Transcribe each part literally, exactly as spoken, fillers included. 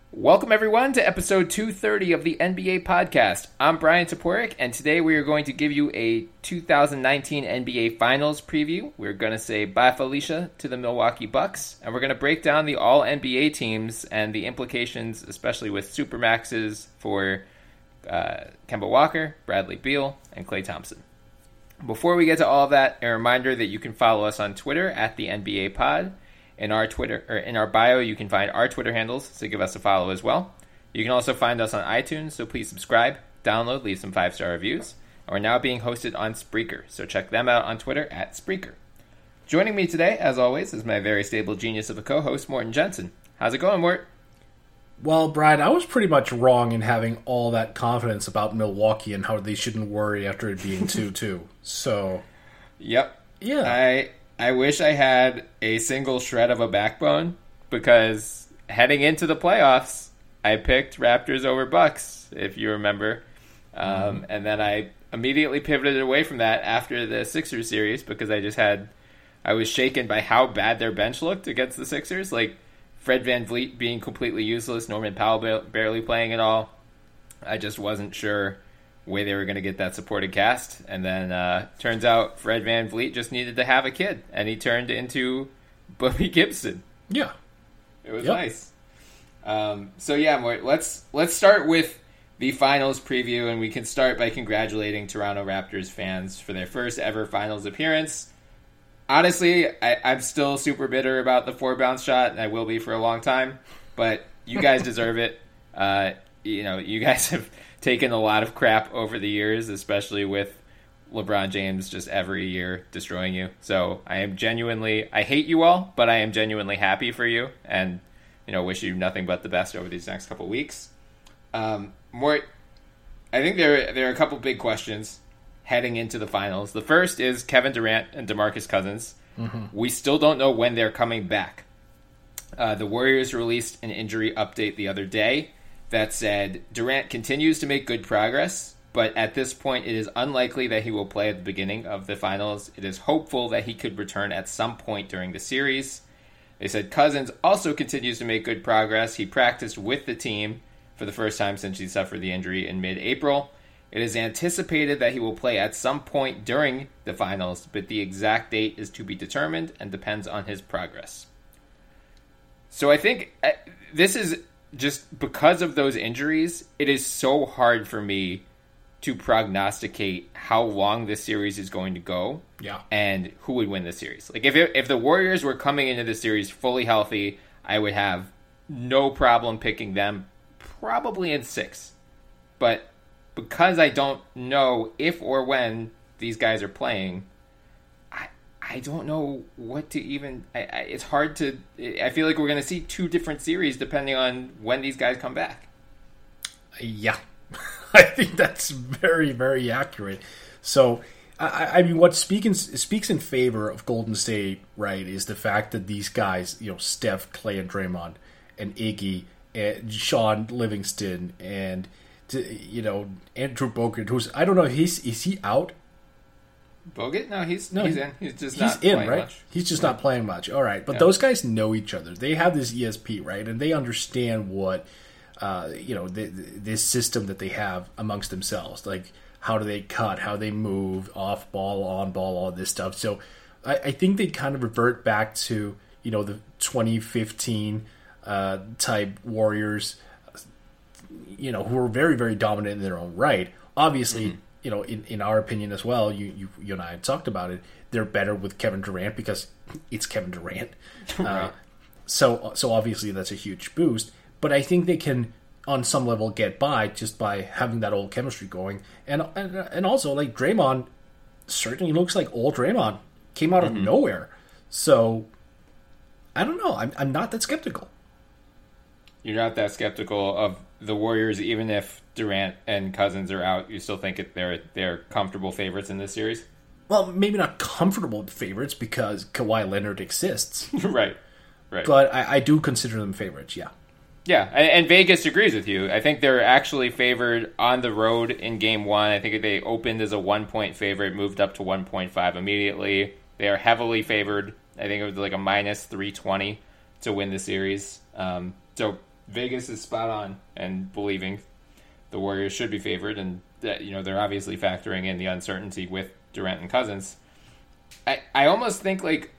Welcome, everyone, to episode two thirty of the N B A podcast. I'm Brian Toporek, and today we are going to give you a two thousand nineteen N B A Finals preview. We're going to say bye, Felicia, to the Milwaukee Bucks, and we're going to break down the all-N B A teams and the implications, especially with Supermaxes for uh, Kemba Walker, Bradley Beal, and Klay Thompson. Before we get to all of that, a reminder that you can follow us on Twitter at the N B A Pod. In our Twitter or in our bio, you can find our Twitter handles, so give us a follow as well. You can also find us on iTunes, so please subscribe, download, leave some five-star reviews. And we're now being hosted on Spreaker, so check them out on Twitter at Spreaker. Joining me today, as always, is my very stable genius of a co-host, Morten Jensen. How's it going, Mort? Well, Brian, I was pretty much wrong in having all that confidence about Milwaukee and how they shouldn't worry after it being two two. So, yep. Yeah. I I wish I had a single shred of a backbone, because heading into the playoffs, I picked Raptors over Bucks, if you remember. Um, mm. And then I immediately pivoted away from that after the Sixers series, because I just had, I was shaken by how bad their bench looked against the Sixers. Like, Fred VanVleet being completely useless, Norman Powell barely playing at all. I just wasn't sure way they were going to get that supported cast. And then uh, turns out Fred VanVleet just needed to have a kid, and he turned into Bobby Gibson. Yeah. It was yep. nice. Um, so yeah, let's let's start with the finals preview, and we can start by congratulating Toronto Raptors fans for their first ever finals appearance. Honestly, I, I'm still super bitter about the four bounce shot, and I will be for a long time, but you guys deserve it. Uh, you know, you guys have taken a lot of crap over the years, especially with LeBron James just every year destroying you. So I am genuinely, I hate you all, but I am genuinely happy for you, and, you know, wish you nothing but the best over these next couple weeks. Um, more, I think there, there are a couple big questions heading into the finals. The first is Kevin Durant and DeMarcus Cousins. Mm-hmm. We still don't know when they're coming back. Uh, the Warriors released an injury update the other day that said Durant continues to make good progress, but at this point it is unlikely that he will play at the beginning of the finals. It is hopeful that he could return at some point during the series. They said Cousins also continues to make good progress. He practiced with the team for the first time since he suffered the injury in mid-April. It is anticipated that he will play at some point during the finals, but the exact date is to be determined and depends on his progress. So I think uh, this is just because of those injuries, it is so hard for me to prognosticate how long this series is going to go. Yeah. And who would win the series. Like, if it, if the Warriors were coming into the series fully healthy, I would have no problem picking them probably in six. But because I don't know if or when these guys are playing, I I don't know what to even... I, I, it's hard to... I feel like we're going to see two different series depending on when these guys come back. Yeah. I think that's very, very accurate. So, I, I mean, what speaking, speaks in favor of Golden State, right, is the fact that these guys, you know, Steph, Klay, and Draymond, and Iggy, and Sean Livingston, and, you know, Andrew Bogut, who's... I don't know, he's is he out? Bogut? No, he's no, he's in. He's just he's not in, playing right? much. He's just not playing much. All right, but yeah. those guys know each other. They have this E S P, right, and they understand what uh, you know the, the, this system that they have amongst themselves. Like, how do they cut? How they move? Off ball, on ball, all this stuff. So I, I think they kind of revert back to you know the twenty fifteen uh, type Warriors. You know, who were very, very dominant in their own right. Obviously. Mm-hmm. You know, in, in our opinion as well, you, you you and I had talked about it. They're better with Kevin Durant because it's Kevin Durant. Right. Uh, so so obviously that's a huge boost. But I think they can, on some level, get by just by having that old chemistry going. And and, and also, like, Draymond certainly looks like old Draymond. Came out mm-hmm. of nowhere. So, I don't know. I'm I'm not that skeptical. You're not that skeptical of the Warriors, even if Durant and Cousins are out. You still think it, they're they're comfortable favorites in this series? Well, maybe not comfortable favorites because Kawhi Leonard exists. right, right. But I, I do consider them favorites, yeah. Yeah, and, and Vegas agrees with you. I think they're actually favored on the road in Game one. I think they opened as a one-point favorite, moved up to one point five immediately. They are heavily favored. I think it was like a minus three twenty to win the series. Um, so Vegas is spot on and believing the Warriors should be favored, and that, you know, they're obviously factoring in the uncertainty with Durant and Cousins. I, I almost think, like,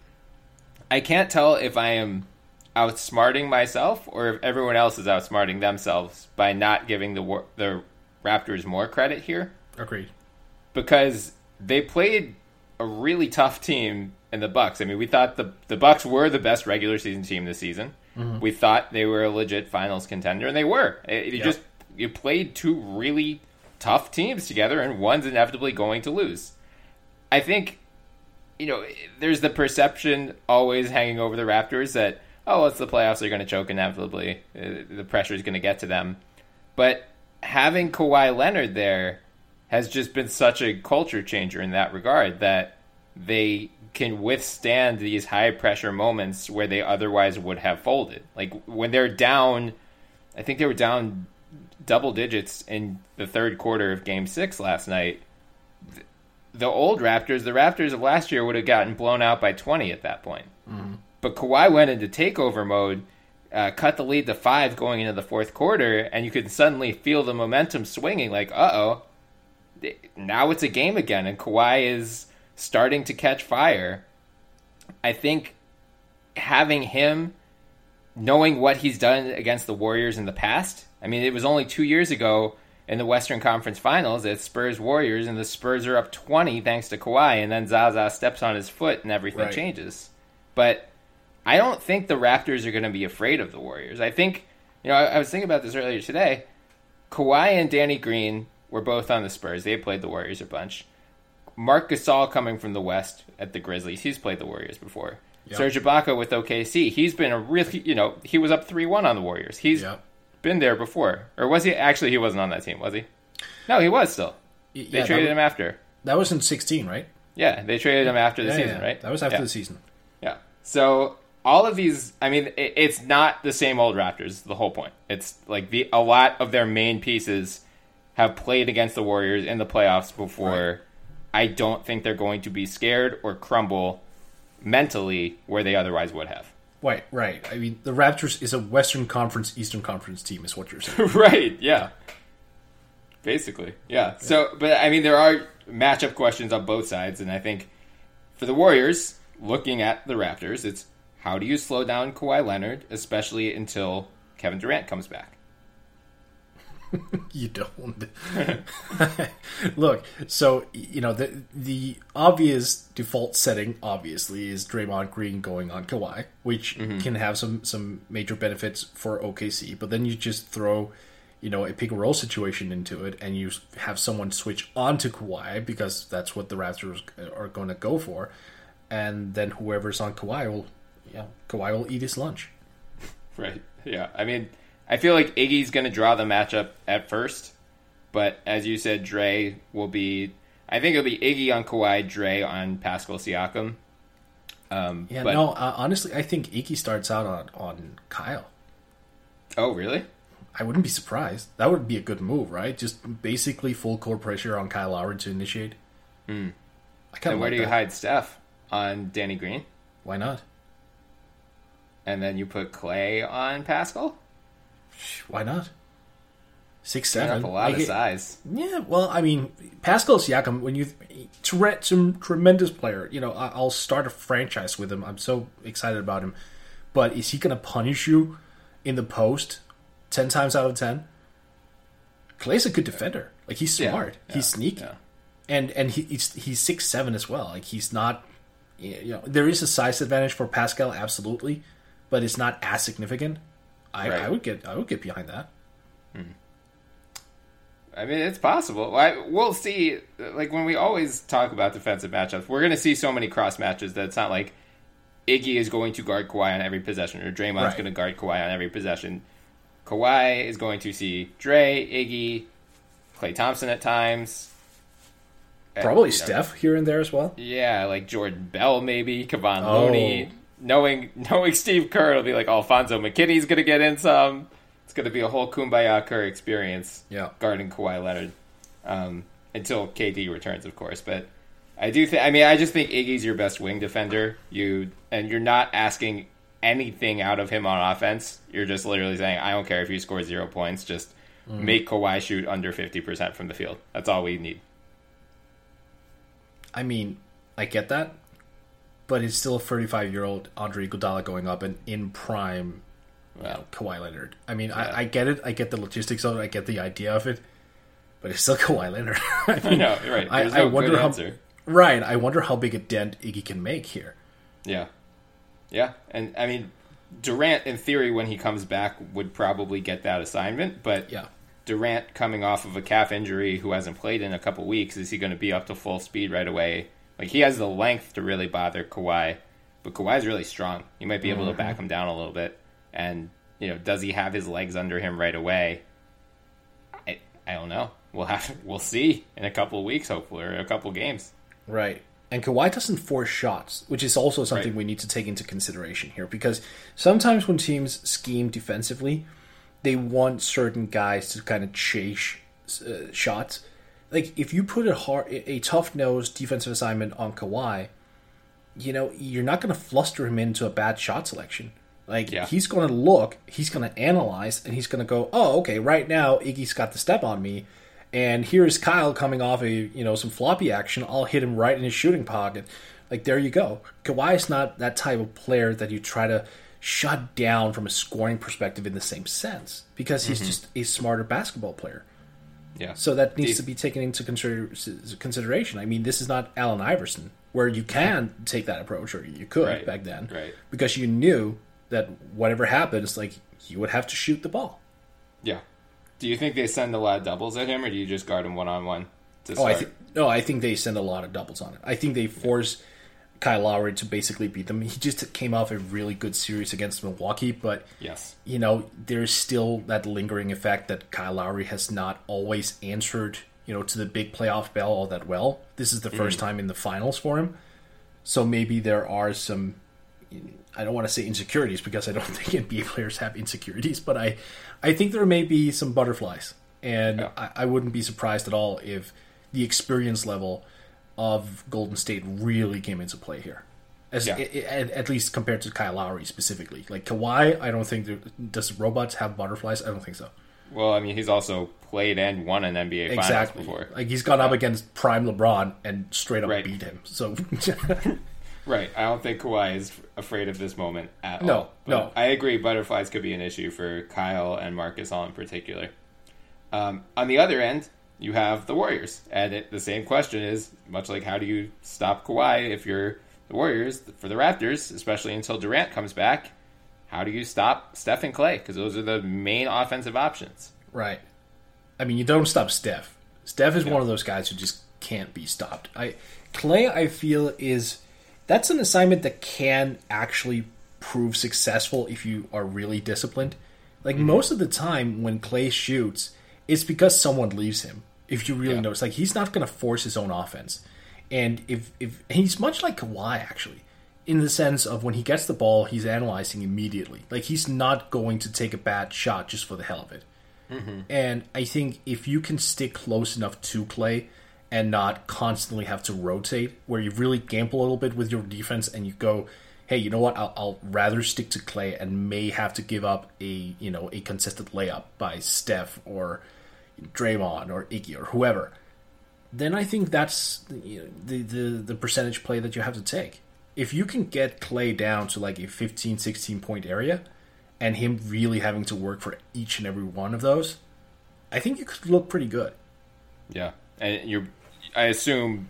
I can't tell if I am outsmarting myself or if everyone else is outsmarting themselves by not giving the the Raptors more credit here. Agreed. Because they played a really tough team in the Bucks. I mean, we thought the the Bucks were the best regular season team this season. Mm-hmm. We thought they were a legit finals contender, and they were. It, you yep. just you played two really tough teams together, and one's inevitably going to lose. I think, you know, there's the perception always hanging over the Raptors that, oh, it's the playoffs, they're going to choke inevitably. The pressure is going to get to them. But having Kawhi Leonard there has just been such a culture changer in that regard that they can withstand these high-pressure moments where they otherwise would have folded. Like, when they're down, I think they were down double digits in the third quarter of Game six last night. The old Raptors, the Raptors of last year, would have gotten blown out by twenty at that point. Mm-hmm. But Kawhi went into takeover mode, uh, cut the lead to five going into the fourth quarter, and you could suddenly feel the momentum swinging, like, uh-oh, now it's a game again, and Kawhi is starting to catch fire. I think having him, knowing what he's done against the Warriors in the past, I mean, it was only two years ago in the Western Conference Finals, it's Spurs-Warriors, and the Spurs are up twenty thanks to Kawhi, and then Zaza steps on his foot and everything right. changes. But I don't think the Raptors are going to be afraid of the Warriors. I think, you know, I, I was thinking about this earlier today. Kawhi and Danny Green were both on the Spurs. They played the Warriors a bunch. Marc Gasol coming from the West at the Grizzlies. He's played the Warriors before. Yep. Serge Ibaka with O K C. He's been a really, you know, he was up three one on the Warriors. He's yep. been there before. Or was he? Actually, he wasn't on that team, was he? No, he was still. They yeah, traded was, him after. That was in sixteen, right? Yeah, they traded him after the yeah, season, yeah. right? That was after yeah. the season. Yeah. So all of these, I mean, it, it's not the same old Raptors, the whole point. It's like the a lot of their main pieces have played against the Warriors in the playoffs before. Right. I don't think they're going to be scared or crumble mentally where they otherwise would have. Right, right. I mean, the Raptors is a Western Conference, Eastern Conference team, is what you're saying. Right, yeah. Basically, yeah. yeah. So, but I mean, there are matchup questions on both sides, and I think for the Warriors, looking at the Raptors, it's how do you slow down Kawhi Leonard, especially until Kevin Durant comes back? You don't. Look, so, you know, the the obvious default setting, obviously, is Draymond Green going on Kawhi, which mm-hmm. can have some, some major benefits for O K C. But then you just throw, you know, a pick-and-roll situation into it, and you have someone switch onto Kawhi, because that's what the Raptors are going to go for. And then whoever's on Kawhi will, you know, Kawhi will eat his lunch. Right, yeah. I mean, I feel like Iggy's going to draw the matchup at first, but as you said, Dre will be... I think it'll be Iggy on Kawhi, Dre on Pascal Siakam. Um, yeah, but, no, uh, honestly, I think Iggy starts out on, on Kyle. Oh, really? I wouldn't be surprised. That would be a good move, right? Just basically full court pressure on Kyle Lowry to initiate. Hmm. I kind of where like do you that. hide Steph? On Danny Green? Why not? And then you put Clay on Pascal? Why not? Six seven, a lot like of size. Yeah, well, I mean, Pascal Siakam, when you some tremendous player, you know, I'll start a franchise with him. I'm so excited about him. But is he going to punish you in the post ten times out of ten? Clay's a good defender. Like, he's smart. Yeah, yeah, he's sneaky, yeah. and and he, he's he's six seven as well. Like, he's not. You know, there is a size advantage for Pascal, absolutely, but it's not as significant. I, right. I would get I would get behind that. Hmm. I mean, it's possible. I, we'll see. Like, when we always talk about defensive matchups, we're going to see so many cross matches that it's not like Iggy is going to guard Kawhi on every possession, or Draymond's right. going to guard Kawhi on every possession. Kawhi is going to see Dre, Iggy, Klay Thompson at times. Probably and, Steph know, here and there as well. Yeah, like Jordan Bell maybe, Kevon oh. Looney. Knowing knowing Steve Kerr, it'll be like Alfonso McKinney's going to get in some. It's going to be a whole Kumbaya Kerr experience yeah. guarding Kawhi Leonard um, until K D returns, of course. But I do think, I mean, I just think Iggy's your best wing defender. You and you're not asking anything out of him on offense, you're just literally saying, I don't care if you score zero points, just mm. make Kawhi shoot under fifty percent from the field. That's all we need. I mean, I get that, but it's still a thirty-five-year-old Andre Iguodala going up and in prime well, you know, Kawhi Leonard. I mean, yeah. I, I get it. I get the logistics of it. I get the idea of it. But it's still Kawhi Leonard. I mean, no, right. There's I, no I wonder good how. Answer. Right. I wonder how big a dent Iggy can make here. Yeah. Yeah. And, I mean, Durant, in theory, when he comes back, would probably get that assignment. But yeah. Durant, coming off of a calf injury, who hasn't played in a couple weeks, is he going to be up to full speed right away? Like, he has the length to really bother Kawhi. But Kawhi's really strong. You might be able mm-hmm. to back him down a little bit. And, you know, does he have his legs under him right away? I, I don't know. We'll have we'll see in a couple of weeks, hopefully, or a couple of games. Right. And Kawhi doesn't force shots, which is also something right. we need to take into consideration here. Because sometimes when teams scheme defensively, they want certain guys to kind of chase uh, shots. Like, if you put a hard, a tough-nosed defensive assignment on Kawhi, you know, you're not going to fluster him into a bad shot selection. Like, yeah. he's going to look, he's going to analyze, and he's going to go, oh, okay, right now Iggy's got the step on me. And here's Kyle coming off a you know some floppy action. I'll hit him right in his shooting pocket. Like, there you go. Kawhi is not that type of player that you try to shut down from a scoring perspective in the same sense, because he's mm-hmm. just a smarter basketball player. Yeah. So that needs to be taken into consider- consideration. I mean, this is not Allen Iverson, where you can take that approach, or you could right. back then, right. because you knew that whatever happens, like, you would have to shoot the ball. Yeah. Do you think they send a lot of doubles at him, or do you just guard him one-on-one to oh, start? I th- no, I think they send a lot of doubles on it. I think they force Kyle Lowry to basically beat them. He just came off a really good series against Milwaukee, but yes. you know, there's still that lingering effect that Kyle Lowry has not always answered, you know, to the big playoff bell all that well. This is the first mm. time in the finals for him. So maybe there are some, I don't want to say insecurities, because I don't think N B A players have insecurities, but I, I think there may be some butterflies, and yeah. I, I wouldn't be surprised at all if the experience level of Golden State really came into play here, as yeah. it, it, at, at least compared to Kyle Lowry specifically. Like Kawhi, I don't think there, does robots have butterflies? I don't think so. Well, I mean, he's also played and won an N B A exactly. Finals before. Like, he's gone up against prime LeBron and straight up right. beat him. So. Right. I don't think Kawhi is afraid of this moment at no, all. But no. I agree butterflies could be an issue for Kyle and Marcus all in particular. Um, on the other end, you have the Warriors. And it, the same question is, much like how do you stop Kawhi if you're the Warriors, for the Raptors, especially until Durant comes back, how do you stop Steph and Klay? Because those are the main offensive options. Right. I mean, you don't stop Steph. Steph is yeah. one of those guys who just can't be stopped. I Klay, I feel, is... That's an assignment that can actually prove successful if you are really disciplined. Like, mm-hmm. most of the time when Klay shoots, it's because someone leaves him. If you really yeah. notice, like, he's not going to force his own offense. And if if he's much like Kawhi, actually, in the sense of when he gets the ball, he's analyzing immediately. Like, he's not going to take a bad shot just for the hell of it. Mm-hmm. And I think if you can stick close enough to Klay and not constantly have to rotate, where you really gamble a little bit with your defense and you go, hey, you know what, I'll, I'll rather stick to Klay and may have to give up a you know a consistent layup by Steph or Draymond or Iggy or whoever, then I think that's you know, the, the, the percentage play that you have to take. If you can get Klay down to like a fifteen, sixteen point area and him really having to work for each and every one of those, I think you could look pretty good. Yeah, and you're... I assume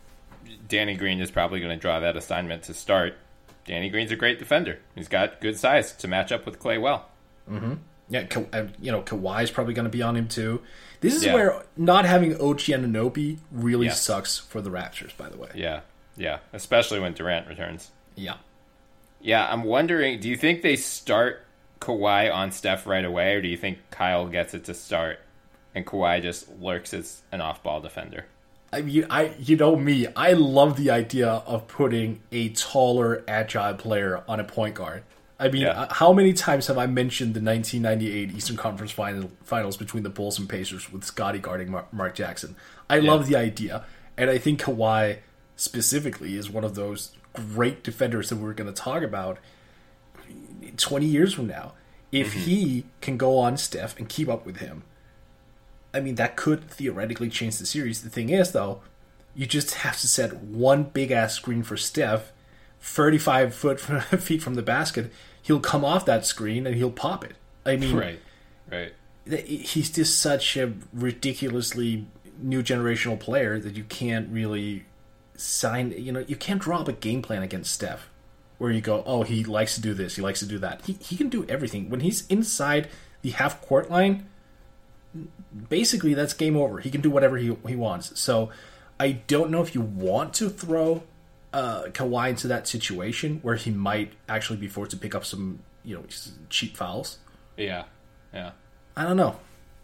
Danny Green is probably going to draw that assignment to start. Danny Green's a great defender. He's got good size to match up with Klay well. Mm-hmm. Yeah, Ka- you know, Kawhi's probably going to be on him too. This is yeah. where not having O G Anunoby really yes. sucks for the Raptors, by the way. Yeah, yeah, especially when Durant returns. Yeah. Yeah, I'm wondering, do you think they start Kawhi on Steph right away, or do you think Kyle gets it to start and Kawhi just lurks as an off-ball defender? I mean, I you know me, I love the idea of putting a taller, agile player on a point guard. I mean, yeah. how many times have I mentioned the nineteen ninety-eight Eastern Conference final, Finals between the Bulls and Pacers with Scottie guarding Mark, Mark Jackson? I yeah. love the idea, and I think Kawhi specifically is one of those great defenders that we're going to talk about. twenty years from now, if mm-hmm. he can go on Steph and keep up with him, I mean, that could theoretically change the series. The thing is, though, you just have to set one big-ass screen for Steph, thirty-five foot feet from the basket. He'll come off that screen and he'll pop it. I mean, right, right. He's just such a ridiculously new generational player that you can't really sign. You know, you can't draw up a game plan against Steph where you go, oh, he likes to do this, he likes to do that. He he can do everything. When he's inside the half court line, basically that's game over. He can do whatever he he wants. So I don't know if you want to throw uh, Kawhi into that situation where he might actually be forced to pick up some, you know, cheap fouls. Yeah, yeah. I don't know.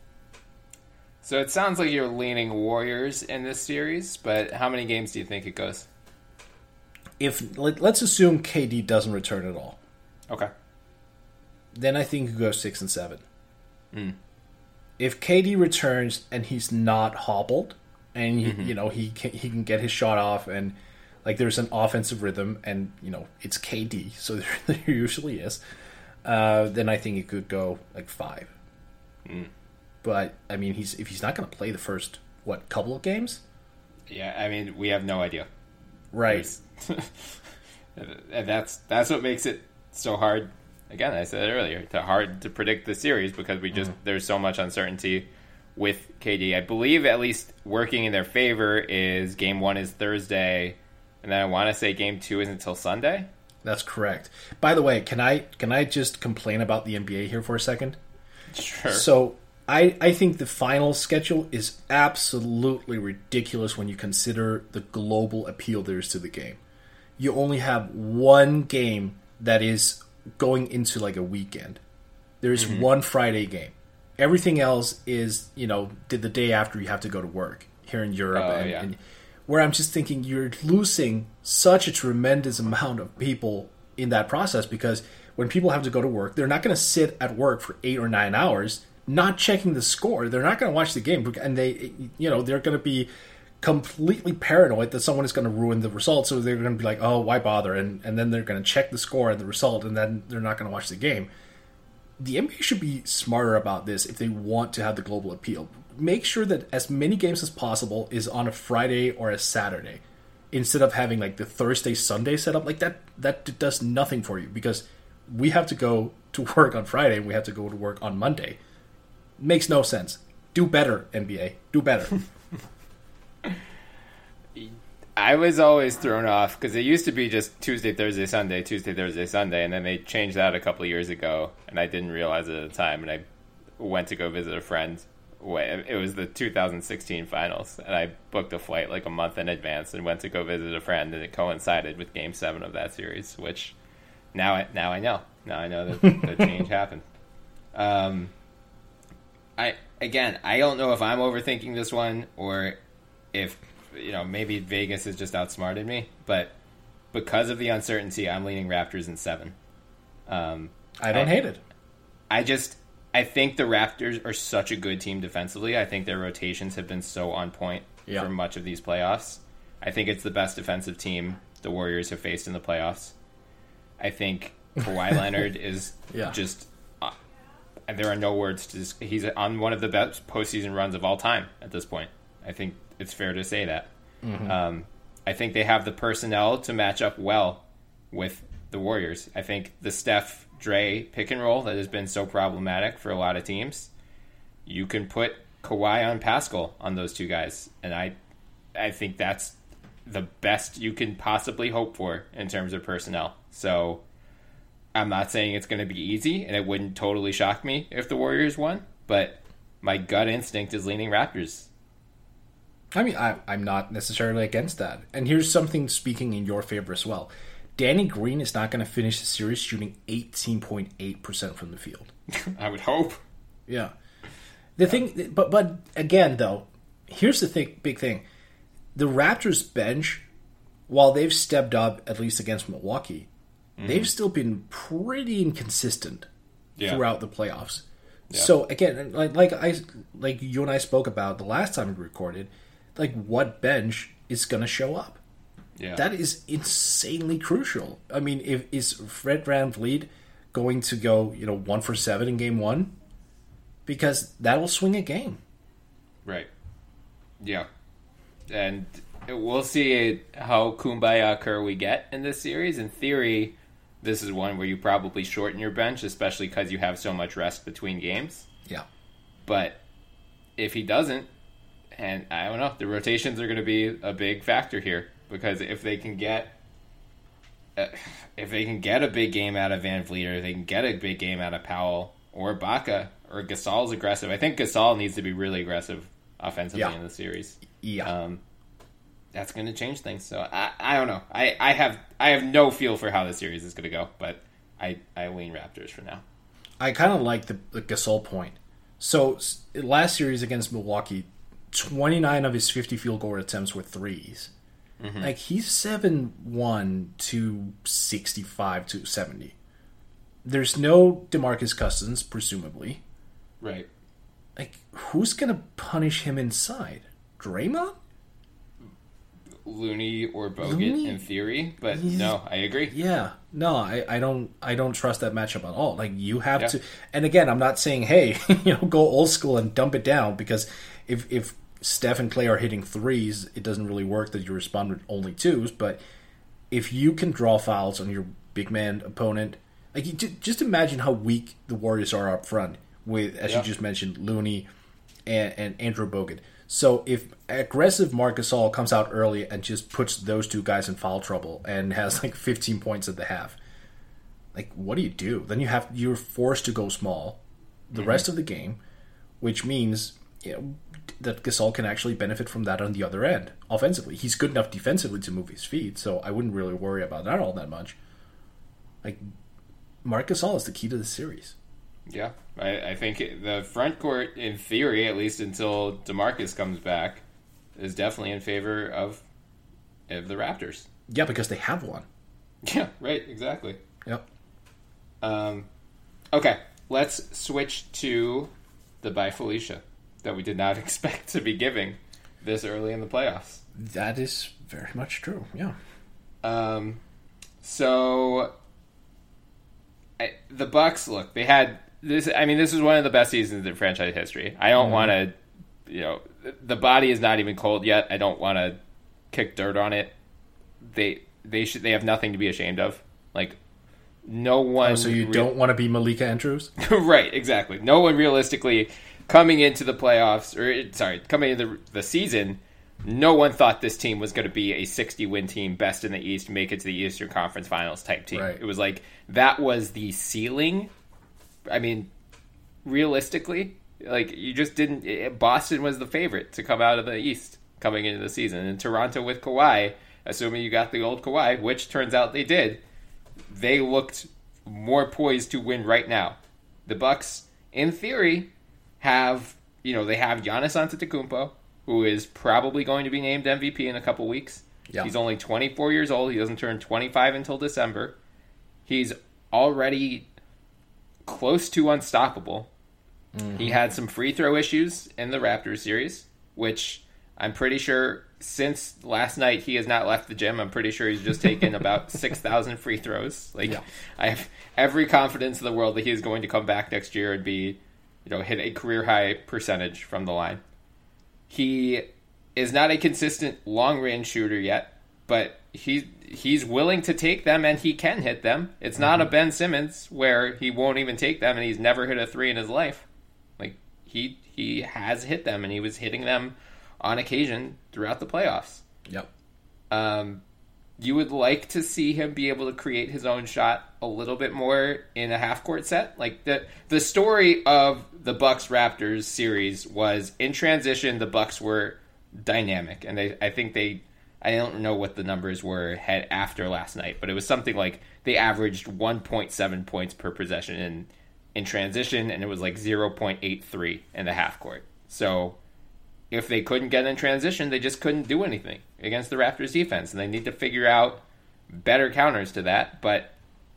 So it sounds like you're leaning Warriors in this series, but how many games do you think it goes? If let's assume K D doesn't return at all. Okay. Then I think it goes six and seven. Mm. If K D returns and he's not hobbled, and he, mm-hmm. you know he can, he can get his shot off, and like there's an offensive rhythm, and you know it's K D, so there, there usually is. Uh, then I think it could go like five. Mm. But I mean, he's if he's not going to play the first what couple of games. Yeah, I mean, we have no idea. Right. And that's that's what makes it so hard. Again, I said it earlier, to hard to predict the series because we just mm. there's so much uncertainty with K D. I believe at least working in their favor is game one is Thursday, and then I want to say game two isn't until Sunday. That's correct. By the way, can I can I just complain about the N B A here for a second? Sure. So I, I think the final schedule is absolutely ridiculous when you consider the global appeal there is to the game. You only have one game that is going into like a weekend. There's mm-hmm. one Friday game. Everything else is, you know, the day after you have to go to work here in Europe. Oh, and, yeah. and where I'm just thinking you're losing such a tremendous amount of people in that process because when people have to go to work, they're not going to sit at work for eight or nine hours not checking the score. They're not going to watch the game, and they, you know, they're going to be completely paranoid that someone is going to ruin the result. So they're going to be like, "Oh, why bother?" And and then they're going to check the score and the result, and then they're not going to watch the game. The N B A should be smarter about this if they want to have the global appeal. Make sure that as many games as possible is on a Friday or a Saturday, instead of having like the Thursday Sunday setup. Like that, that does nothing for you because we have to go to work on Friday and we have to go to work on Monday. Makes no sense. Do better, N B A. Do better. I was always thrown off because it used to be just Tuesday, Thursday, Sunday, Tuesday, Thursday, Sunday, and then they changed that a couple of years ago, and I didn't realize it at the time, and I went to go visit a friend. It was the two thousand sixteen finals, and I booked a flight like a month in advance and went to go visit a friend, and it coincided with Game Seven of that series, which now I now I know. Now I know that the change happened. Um. I again, I don't know if I'm overthinking this one or if, you know, maybe Vegas has just outsmarted me, but because of the uncertainty, I'm leaning Raptors in seven. Um, I don't I, hate it. I just, I think the Raptors are such a good team defensively. I think their rotations have been so on point yeah. for much of these playoffs. I think it's the best defensive team the Warriors have faced in the playoffs. I think Kawhi Leonard is yeah. just... And there are no words to this. He's on one of the best postseason runs of all time at this point. I think it's fair to say that. Mm-hmm. Um, I think they have the personnel to match up well with the Warriors. I think the Steph Dre pick and roll that has been so problematic for a lot of teams, you can put Kawhi on Pascal on those two guys, and I, I think that's the best you can possibly hope for in terms of personnel. So. I'm not saying it's going to be easy, and it wouldn't totally shock me if the Warriors won, but my gut instinct is leaning Raptors. I mean, I, I'm not necessarily against that. And here's something speaking in your favor as well. Danny Green is not going to finish the series shooting eighteen point eight percent from the field. I would hope. Yeah. The yeah. thing, but but again, though, here's the thing, big thing. The Raptors bench, while they've stepped up, at least against Milwaukee, they've still been pretty inconsistent yeah. throughout the playoffs. Yeah. So again, like like I like you and I spoke about the last time we recorded, like what bench is going to show up? Yeah. That is insanely crucial. I mean, if is Fred VanVleet going to go, you know, one for seven in game one? Because that will swing a game. Right. Yeah. And we'll see how kumbaya-ker we get in this series. In theory, this is one where you probably shorten your bench, especially because you have so much rest between games. Yeah. But if he doesn't, and I don't know, the rotations are going to be a big factor here. Because if they can get uh, if they can get a big game out of Van Vliet, or they can get a big game out of Powell or Baca, or Gasol's aggressive. I think Gasol needs to be really aggressive offensively yeah. in the series. Yeah. Um, that's going to change things. So I, I don't know. I, I have I have no feel for how the series is going to go, but I, I lean Raptors for now. I kind of like the, the Gasol point. So last series against Milwaukee, twenty-nine of his fifty field goal attempts were threes. Mm-hmm. Like, he's seven one to sixty-five to seventy. There's no DeMarcus Cousins, presumably. Right. Like, who's going to punish him inside? Draymond? Looney or Bogut Looney? in theory, but He's, no, I agree. Yeah. No, I, I don't I don't trust that matchup at all. Like, you have yeah. to, and again, I'm not saying, hey, you know, go old school and dump it down, because if if Steph and Clay are hitting threes, it doesn't really work that you respond with only twos. But if you can draw fouls on your big man opponent, like, you, just imagine how weak the Warriors are up front with, as yeah. you just mentioned, Looney and, and Andrew Bogut. So if aggressive Marc Gasol comes out early and just puts those two guys in foul trouble and has like fifteen points at the half, like, what do you do? Then you have you're forced to go small the mm-hmm. rest of the game, which means, you know, that Gasol can actually benefit from that on the other end offensively. He's good enough defensively to move his feet, so I wouldn't really worry about that all that much. Like, Marc Gasol is the key to the series. Yeah, I, I think the front court, in theory, at least until DeMarcus comes back, is definitely in favor of, of the Raptors. Yeah, because they have one. Yeah, right, exactly. Yep. Um, okay, let's switch to the Bye Felicia that we did not expect to be giving this early in the playoffs. That is very much true, yeah. Um, so, I, the Bucks, look, they had this. I mean, this is one of the best seasons in franchise history. I don't mm-hmm. want to, you know, the body is not even cold yet. I don't want to kick dirt on it. They they should they have nothing to be ashamed of. Like, no one. Oh, so you re- don't want to be Malika Andrews? Right, exactly. No one realistically coming into the playoffs, or sorry, coming into the, the season, no one thought this team was going to be a sixty-win team, best in the East, make it to the Eastern Conference Finals type team. Right. It was like, that was the ceiling. I mean, realistically, like, you just didn't... It, Boston was the favorite to come out of the East coming into the season. And Toronto with Kawhi, assuming you got the old Kawhi, which turns out they did, they looked more poised to win right now. The Bucks, in theory, have... You know, they have Giannis Antetokounmpo, who is probably going to be named M V P in a couple weeks. Yeah. He's only twenty-four years old. He doesn't turn twenty-five until December. He's already close to unstoppable. Mm-hmm. He had some free throw issues in the Raptors series, which I'm pretty sure since last night he has not left the gym. I'm pretty sure he's just taken about six thousand free throws. Like, yeah. I have every confidence in the world that he's going to come back next year and be, you know, hit a career high percentage from the line. He is not a consistent long-range shooter yet, but he he's willing to take them, and he can hit them. It's mm-hmm. not a Ben Simmons where he won't even take them, and he's never hit a three in his life. Like, he he has hit them, and he was hitting them on occasion throughout the playoffs. Yep. Um, you would like to see him be able to create his own shot a little bit more in a half-court set. Like, the the story of the Bucks-Raptors series was, in transition, the Bucks were dynamic. And they, I think they, I don't know what the numbers were head after last night, but it was something like they averaged one point seven points per possession in, in transition, and it was like zero point eight three in the half-court. So if they couldn't get in transition, they just couldn't do anything against the Raptors defense, and they need to figure out better counters to that. But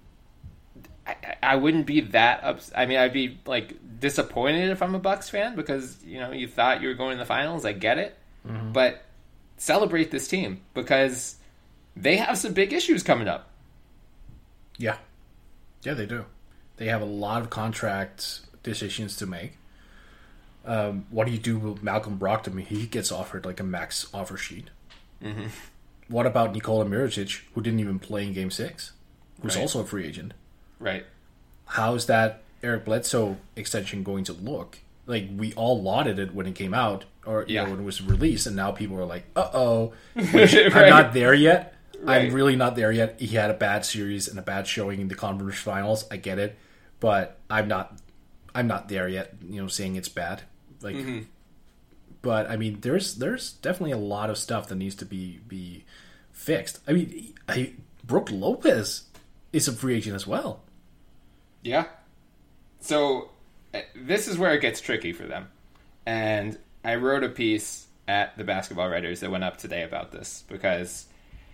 I, I wouldn't be that ups- I mean, I'd be like disappointed if I'm a Bucks fan, because, you know, you thought you were going to the finals. I get it, mm-hmm. but celebrate this team, because they have some big issues coming up. Yeah, yeah, they do. They have a lot of contract decisions to make. Um, what do you do with Malcolm Brogdon? He gets offered like a max offer sheet. Mm-hmm. What about Nikola Mirotic, who didn't even play in Game Six, who's Right. also a free agent? Right. How's that Eric Bledsoe extension going to look? Like, we all lauded it when it came out, or you Yeah. know, when it was released, and now people are like, "Uh oh, I'm Right. not there yet. Right. I'm really not there yet." He had a bad series and a bad showing in the conference finals. I get it, but I'm not. I'm not there yet. You know, saying it's bad. Like, Mm-hmm. but I mean, there's there's definitely a lot of stuff that needs to be be fixed. I mean, I, Brooke Lopez is a free agent as well. Yeah. So uh, this is where it gets tricky for them. And I wrote a piece at the Basketball Writers that went up today about this because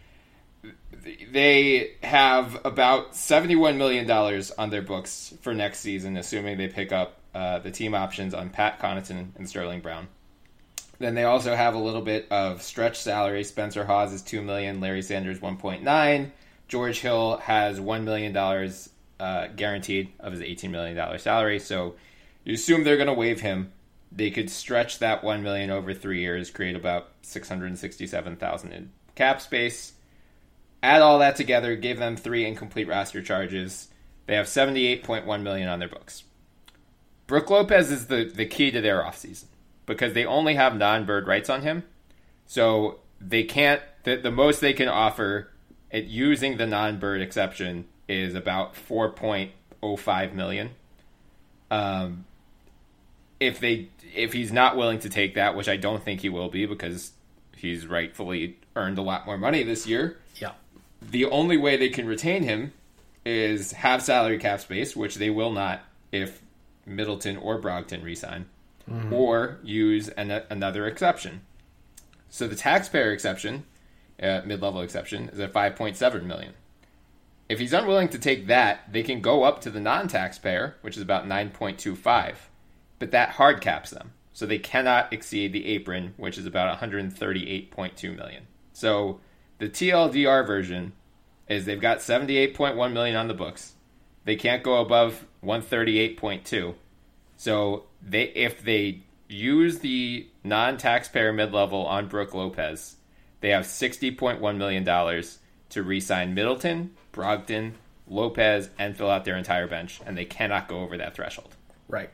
they have about seventy-one million dollars on their books for next season, assuming they pick up uh, the team options on Pat Connaughton and Sterling Brown. Then they also have a little bit of stretch salary. Spencer Hawes is two million dollars, Larry Sanders one point nine. George Hill has one million dollars uh, guaranteed of his eighteen million dollars salary. So you assume they're going to waive him. They could stretch that one million dollars over three years, create about six hundred sixty-seven thousand dollars in cap space. Add all that together, give them three incomplete roster charges. They have seventy-eight point one million dollars on their books. Brooke Lopez is the, the key to their offseason because they only have non-bird rights on him. So they can't, the, the most they can offer at using the non-bird exception is about four point oh five million dollars. Um, if they, if he's not willing to take that, which I don't think he will be because he's rightfully earned a lot more money this year. Yeah. The only way they can retain him is have salary cap space, which they will not if Middleton or Brogdon resign, mm-hmm. or use an, another exception. So the taxpayer exception, uh, mid-level exception, is at five point seven million dollars. If he's unwilling to take that, they can go up to the non-taxpayer, which is about nine point two five, but that hard caps them. So they cannot exceed the apron, which is about one hundred thirty-eight point two million dollars. So the T L D R version is they've got seventy-eight point one million dollars on the books. They can't go above one hundred thirty-eight point two. So they if they use the non-taxpayer mid-level on Brooke Lopez, they have sixty point one million dollars to re-sign Middleton, Brogdon, Lopez, and fill out their entire bench, and they cannot go over that threshold. Right.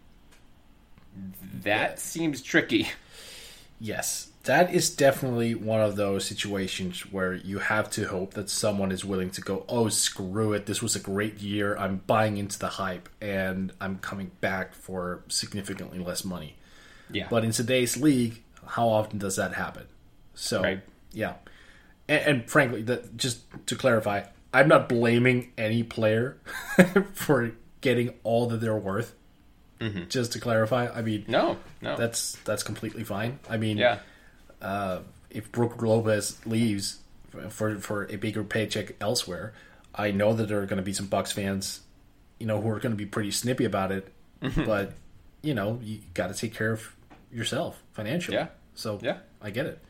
That yeah. seems tricky. Yes. That is definitely one of those situations where you have to hope that someone is willing to go, oh, screw it, this was a great year, I'm buying into the hype, and I'm coming back for significantly less money. Yeah. But in today's league, how often does that happen? So, right. yeah. And, and frankly, that, just to clarify, I'm not blaming any player for getting all that they're worth. Mm-hmm. Just to clarify, I mean, no, no, that's that's completely fine. I mean, yeah. Uh, if Brooke Lopez leaves for for a bigger paycheck elsewhere, I know that there are going to be some Bucks fans, you know, who are going to be pretty snippy about it. Mm-hmm. But you know, you got to take care of yourself financially. Yeah. So yeah, I get it.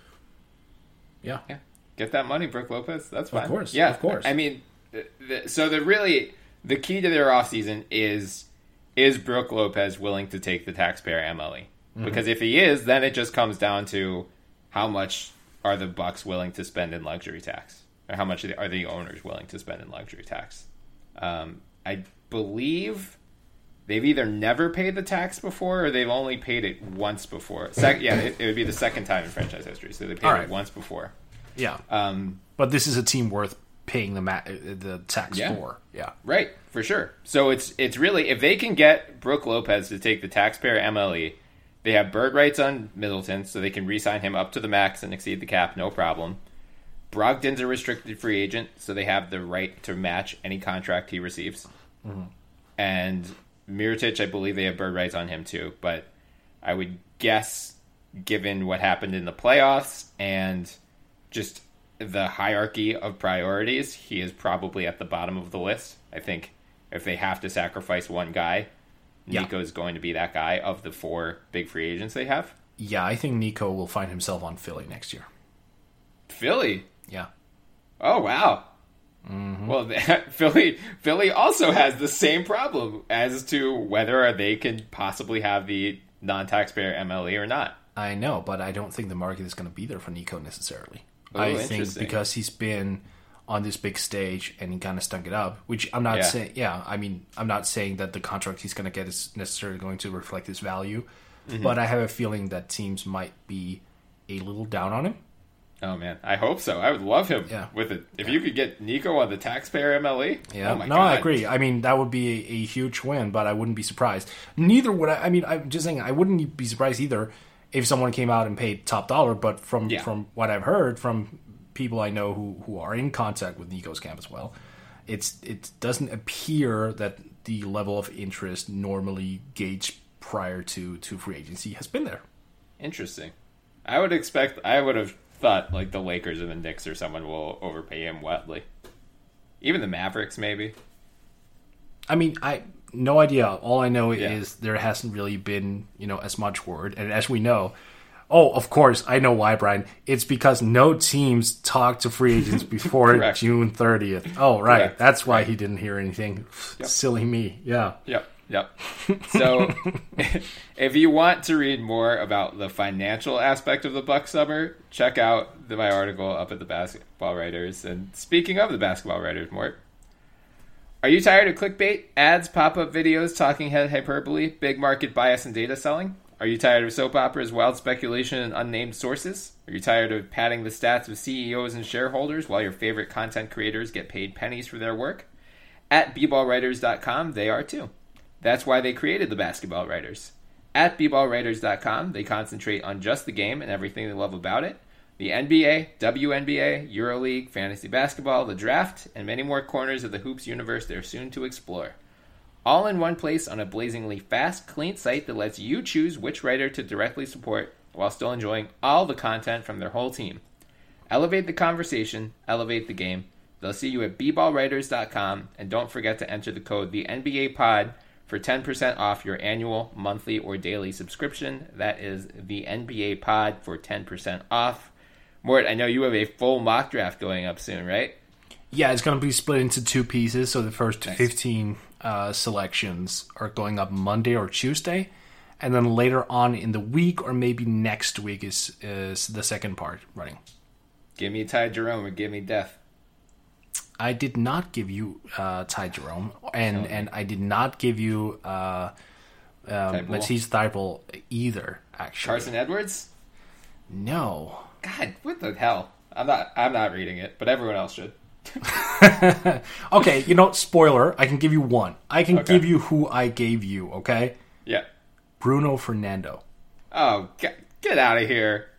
Yeah. Yeah. Get that money, Brooke Lopez. That's fine. Of course. Yeah. Of course. I mean, the, so the really the key to their offseason is is Brooke Lopez willing to take the taxpayer M L E? Because if he is, then it just comes down to how much are the Bucks willing to spend in luxury tax, or how much are the owners willing to spend in luxury tax. Um, I believe they've either never paid the tax before, or they've only paid it once before. Sec- yeah, it, it would be the second time in franchise history, so they paid right. it once before. Yeah, um, but this is a team worth paying the ma- the tax yeah. for. Yeah, right, for sure. So it's it's really if they can get Brooke Lopez to take the taxpayer M L E. They have bird rights on Middleton, so they can re-sign him up to the max and exceed the cap, no problem. Brogdon's a restricted free agent, so they have the right to match any contract he receives. Mm-hmm. And Mirotic, I believe they have bird rights on him too, but I would guess, given what happened in the playoffs and just the hierarchy of priorities, he is probably at the bottom of the list. I think if they have to sacrifice one guy, yeah. Nico is going to be that guy of the four big free agents they have. Yeah, I think Nico will find himself on Philly next year. Philly? Yeah. Oh, wow. Mm-hmm. Well, Philly Philly also has the same problem as to whether they can possibly have the non-taxpayer M L E or not. I know, but I don't think the market is going to be there for Nico necessarily. Oh, I think because he's been on this big stage and he kind of stunk it up, which I'm not yeah. saying, yeah, I mean, I'm not saying that the contract he's going to get is necessarily going to reflect his value, mm-hmm. but I have a feeling that teams might be a little down on him. Oh, man. I hope so. I would love him yeah. with it. If yeah. you could get Nico on the taxpayer M L E, yeah. oh my no, God. I agree. I mean, that would be a, a huge win, but I wouldn't be surprised. Neither would I. I mean, I'm just saying I wouldn't be surprised either if someone came out and paid top dollar, but from, yeah. from what I've heard from people I know who, who are in contact with Nico's camp as well, it's it doesn't appear that the level of interest normally gauged prior to, to free agency has been there. Interesting. I would expect, I would have thought like the Lakers or the Knicks or someone will overpay him wetly. Even the Mavericks, maybe. I mean, I no idea. All I know yeah. is there hasn't really been, you know, as much word. And as we know, oh, of course, I know why, Brian. It's because no teams talked to free agents before June thirtieth. Oh, right. Correct. That's why he didn't hear anything. Yep. Silly me. Yeah. Yep. Yep. So, if you want to read more about the financial aspect of the Bucks summer, check out the, my article up at the Basketball Writers. And speaking of the Basketball Writers, Mort, are you tired of clickbait, ads, pop-up videos, talking head hyperbole, big market bias, and data selling? Are you tired of soap operas, wild speculation, and unnamed sources? Are you tired of padding the stats of C E Os and shareholders while your favorite content creators get paid pennies for their work? At b ball writers dot com, they are too. That's why they created the Basketball Writers. At b ball writers dot com, they concentrate on just the game and everything they love about it. The N B A, W N B A, EuroLeague, fantasy basketball, the draft, and many more corners of the hoops universe they're soon to explore. All in one place on a blazingly fast, clean site that lets you choose which writer to directly support while still enjoying all the content from their whole team. Elevate the conversation, elevate the game. They'll see you at b ball writers dot com, and don't forget to enter the code the N B A pod for ten percent off your annual, monthly, or daily subscription. That is the N B A pod for ten percent off. Mort, I know you have a full mock draft going up soon, right? Yeah, it's going to be split into two pieces. So the first nice. fifteen uh, selections are going up Monday or Tuesday. And then later on in the week, or maybe next week, is, is the second part running. Give me Ty Jerome or give me Death. I did not give you uh, Ty Jerome, and, and I did not give you uh, um, Matisse Thybulle either, actually. Carson Edwards? No. God, what the hell? I'm not I'm not reading it, but everyone else should. Okay, you know, spoiler, I can give you one. I can okay. give you who I gave you, okay? Yeah. Bruno Fernando. Oh, get, get out of here.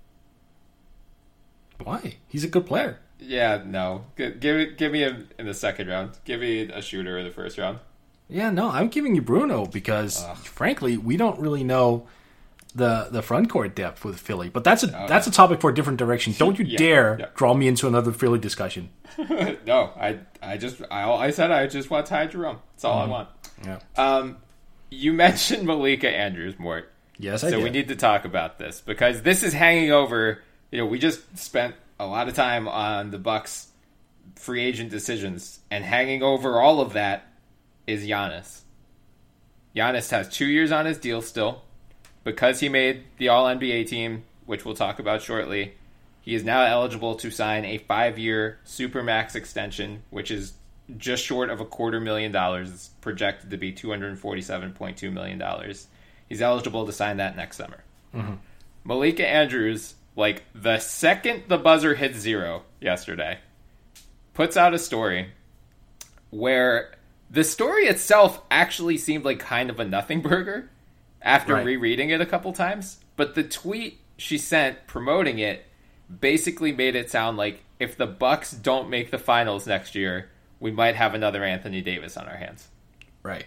Why? He's a good player. Yeah, no. Give, give it. Give me him in the second round. Give me a shooter in the first round. Yeah, no, I'm giving you Bruno because, Ugh. frankly, we don't really know the the front court depth with Philly. But that's a okay. that's a topic for a different direction. Don't you yeah, dare yeah. draw me into another Philly discussion. No, I I just I, I said I just want Ty Jerome. That's all mm-hmm. I want. Yeah. Um, you mentioned Malika Andrews, Mort. Yes, I so did. we need to talk about this because this is hanging over. You know, we just spent a lot of time on the Bucks' free agent decisions, and hanging over all of that is Giannis. Giannis has two years on his deal still. Because he made the All N B A team, which we'll talk about shortly, he is now eligible to sign a five-year Supermax extension, which is just short of a quarter million dollars. It's projected to be two hundred forty-seven point two million dollars. He's eligible to sign that next summer. Mm-hmm. Malika Andrews, like the second the buzzer hit zero yesterday, puts out a story where the story itself actually seemed like kind of a nothing burger after right. rereading it a couple times. But the tweet she sent promoting it basically made it sound like if the Bucks don't make the finals next year, we might have another Anthony Davis on our hands. Right.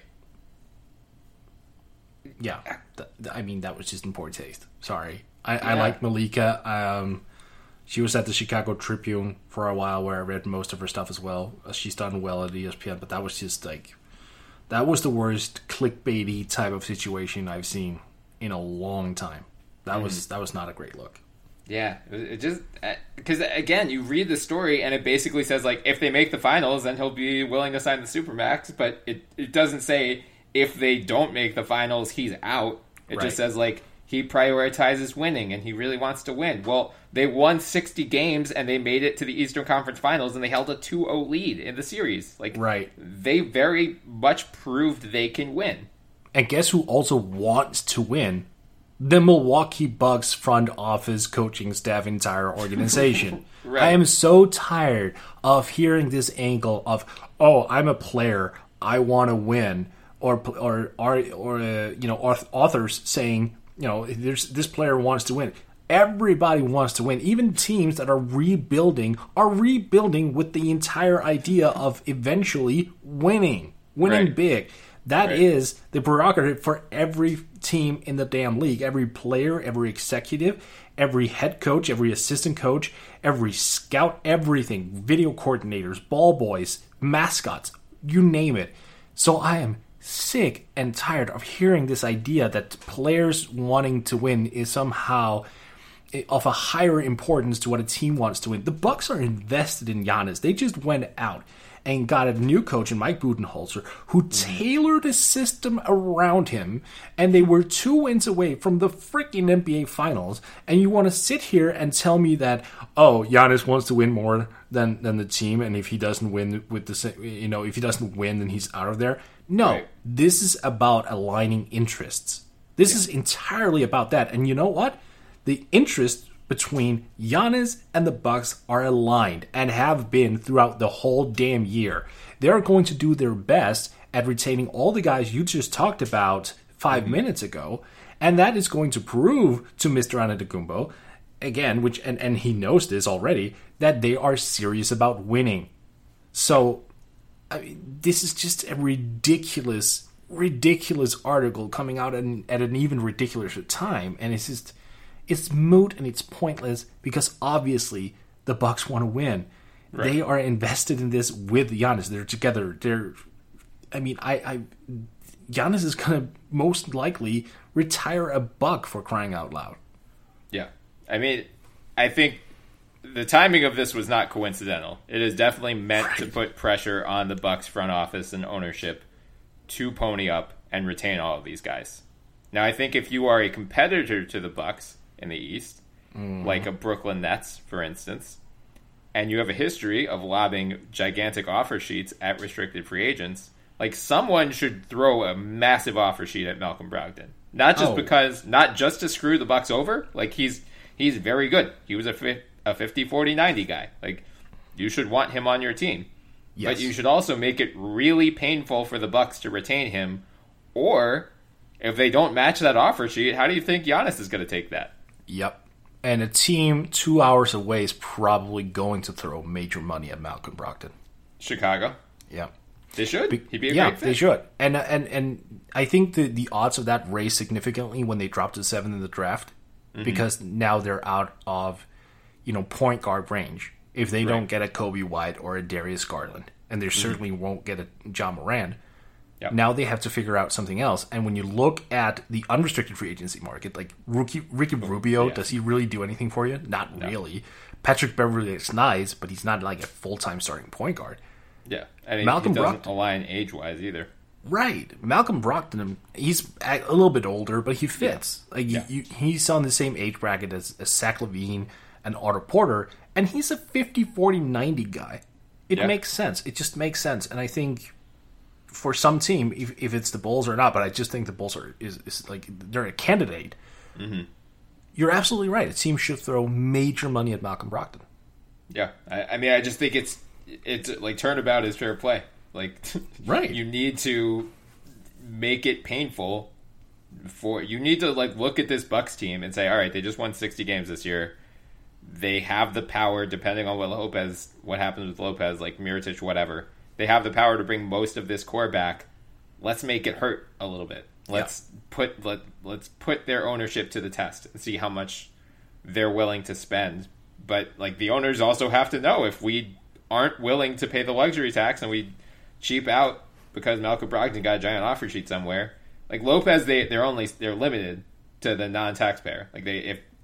Yeah. Th- th- I mean, that was just in poor taste. Sorry. I, yeah. I like Malika. Um, she was at the Chicago Tribune for a while where I read most of her stuff as well. She's done well at E S P N, but that was just like... That was the worst clickbaity type of situation I've seen in a long time. That mm. was that was not a great look. Yeah, it just because again, you read the story and it basically says like if they make the finals, then he'll be willing to sign the Supermax. But it it doesn't say if they don't make the finals, he's out. It right. just says like he prioritizes winning and he really wants to win. Well, they won sixty games and they made it to the Eastern Conference Finals and they held a two oh lead in the series. Like right. they very much proved they can win. And guess who also wants to win? The Milwaukee Bucks front office, coaching staff, entire organization. right. I am so tired of hearing this angle of, oh, I'm a player, I want to win, or or or, or uh, you know, authors saying, you know, there's this player wants to win. Everybody wants to win. Even teams that are rebuilding are rebuilding with the entire idea of eventually winning, winning right. big. That right. is the prerogative for every team in the damn league. Every player, every executive, every head coach, every assistant coach, every scout, everything. Video coordinators, ball boys, mascots, you name it. So I am sick and tired of hearing this idea that players wanting to win is somehow of a higher importance to what a team wants to win. The Bucks are invested in Giannis. They just went out and got a new coach in Mike Budenholzer who tailored a system around him, and they were two wins away from the freaking N B A Finals, and you want to sit here and tell me that, oh, Giannis wants to win more than, than the team, and if he doesn't win with the, you know, if he doesn't win, then he's out of there. No, right. This is about aligning interests. This yeah. is entirely about that, and you know what? The interest between Giannis and the Bucks are aligned and have been throughout the whole damn year. They're going to do their best at retaining all the guys you just talked about five mm-hmm. minutes ago, and that is going to prove to Mister Antetokounmpo, again, which and, and he knows this already, that they are serious about winning. So, I mean, this is just a ridiculous, ridiculous article coming out at an, at an even ridiculouser time, and it's just... It's moot and it's pointless because obviously the Bucks want to win. Right. They are invested in this with Giannis. They're together. They're, I mean, I, I Giannis is going to most likely retire a Buck for crying out loud. Yeah, I mean, I think the timing of this was not coincidental. It is definitely meant right. to put pressure on the Bucks front office and ownership to pony up and retain all of these guys. Now, I think if you are a competitor to the Bucks in the East, mm. like a Brooklyn Nets, for instance, and you have a history of lobbing gigantic offer sheets at restricted free agents, like someone should throw a massive offer sheet at Malcolm Brogdon. Not just oh. because, not just to screw the Bucks over. Like he's he's very good. He was a a fifty forty ninety guy. Like you should want him on your team. Yes. But you should also make it really painful for the Bucks to retain him. Or if they don't match that offer sheet, how do you think Giannis is going to take that? Yep. And a team two hours away is probably going to throw major money at Malcolm Brogdon. Chicago? Yeah. They should? Be- He'd be a yeah, great fit. They should. And, and, and I think the, the odds of that raised significantly when they dropped to seven in the draft mm-hmm. because now they're out of, you know, point guard range. If they right. don't get a Kobe White or a Darius Garland, and they mm-hmm. certainly won't get a John Moran, yep. now they have to figure out something else. And when you look at the unrestricted free agency market, like Ricky, Ricky Rubio, yeah. does he really do anything for you? Not no. really. Patrick Beverley is nice, but he's not like a full-time starting point guard. Yeah, and Malcolm he doesn't Brogdon, align age-wise either. Right. Malcolm Brogdon, he's a little bit older, but he fits. Yeah. Like yeah. You, he's on the same age bracket as, as Zach LaVine and Otto Porter, and he's a fifty forty ninety guy. It yeah. makes sense. It just makes sense. And I think for some team, if, if it's the Bulls or not, but I just think the Bulls are is, is like they're a candidate. Mm-hmm. You're absolutely right. A team should throw major money at Malcolm Brogdon. Yeah, I, I mean, I just think it's it's like turnabout is fair play. Like, right, you need to make it painful for you need to like look at this Bucks team and say, all right, they just won sixty games this year. They have the power, depending on what Lopez, what happens with Lopez, like Mirotic, whatever. They have the power to bring most of this core back. Let's make it hurt a little bit. Let's yeah. put let let's put their ownership to the test and see how much they're willing to spend. But like the owners also have to know if we aren't willing to pay the luxury tax and we cheap out because Malcolm Brogdon got a giant offer sheet somewhere. Like Lopez, they they're only they're limited to the non-taxpayer. Like they if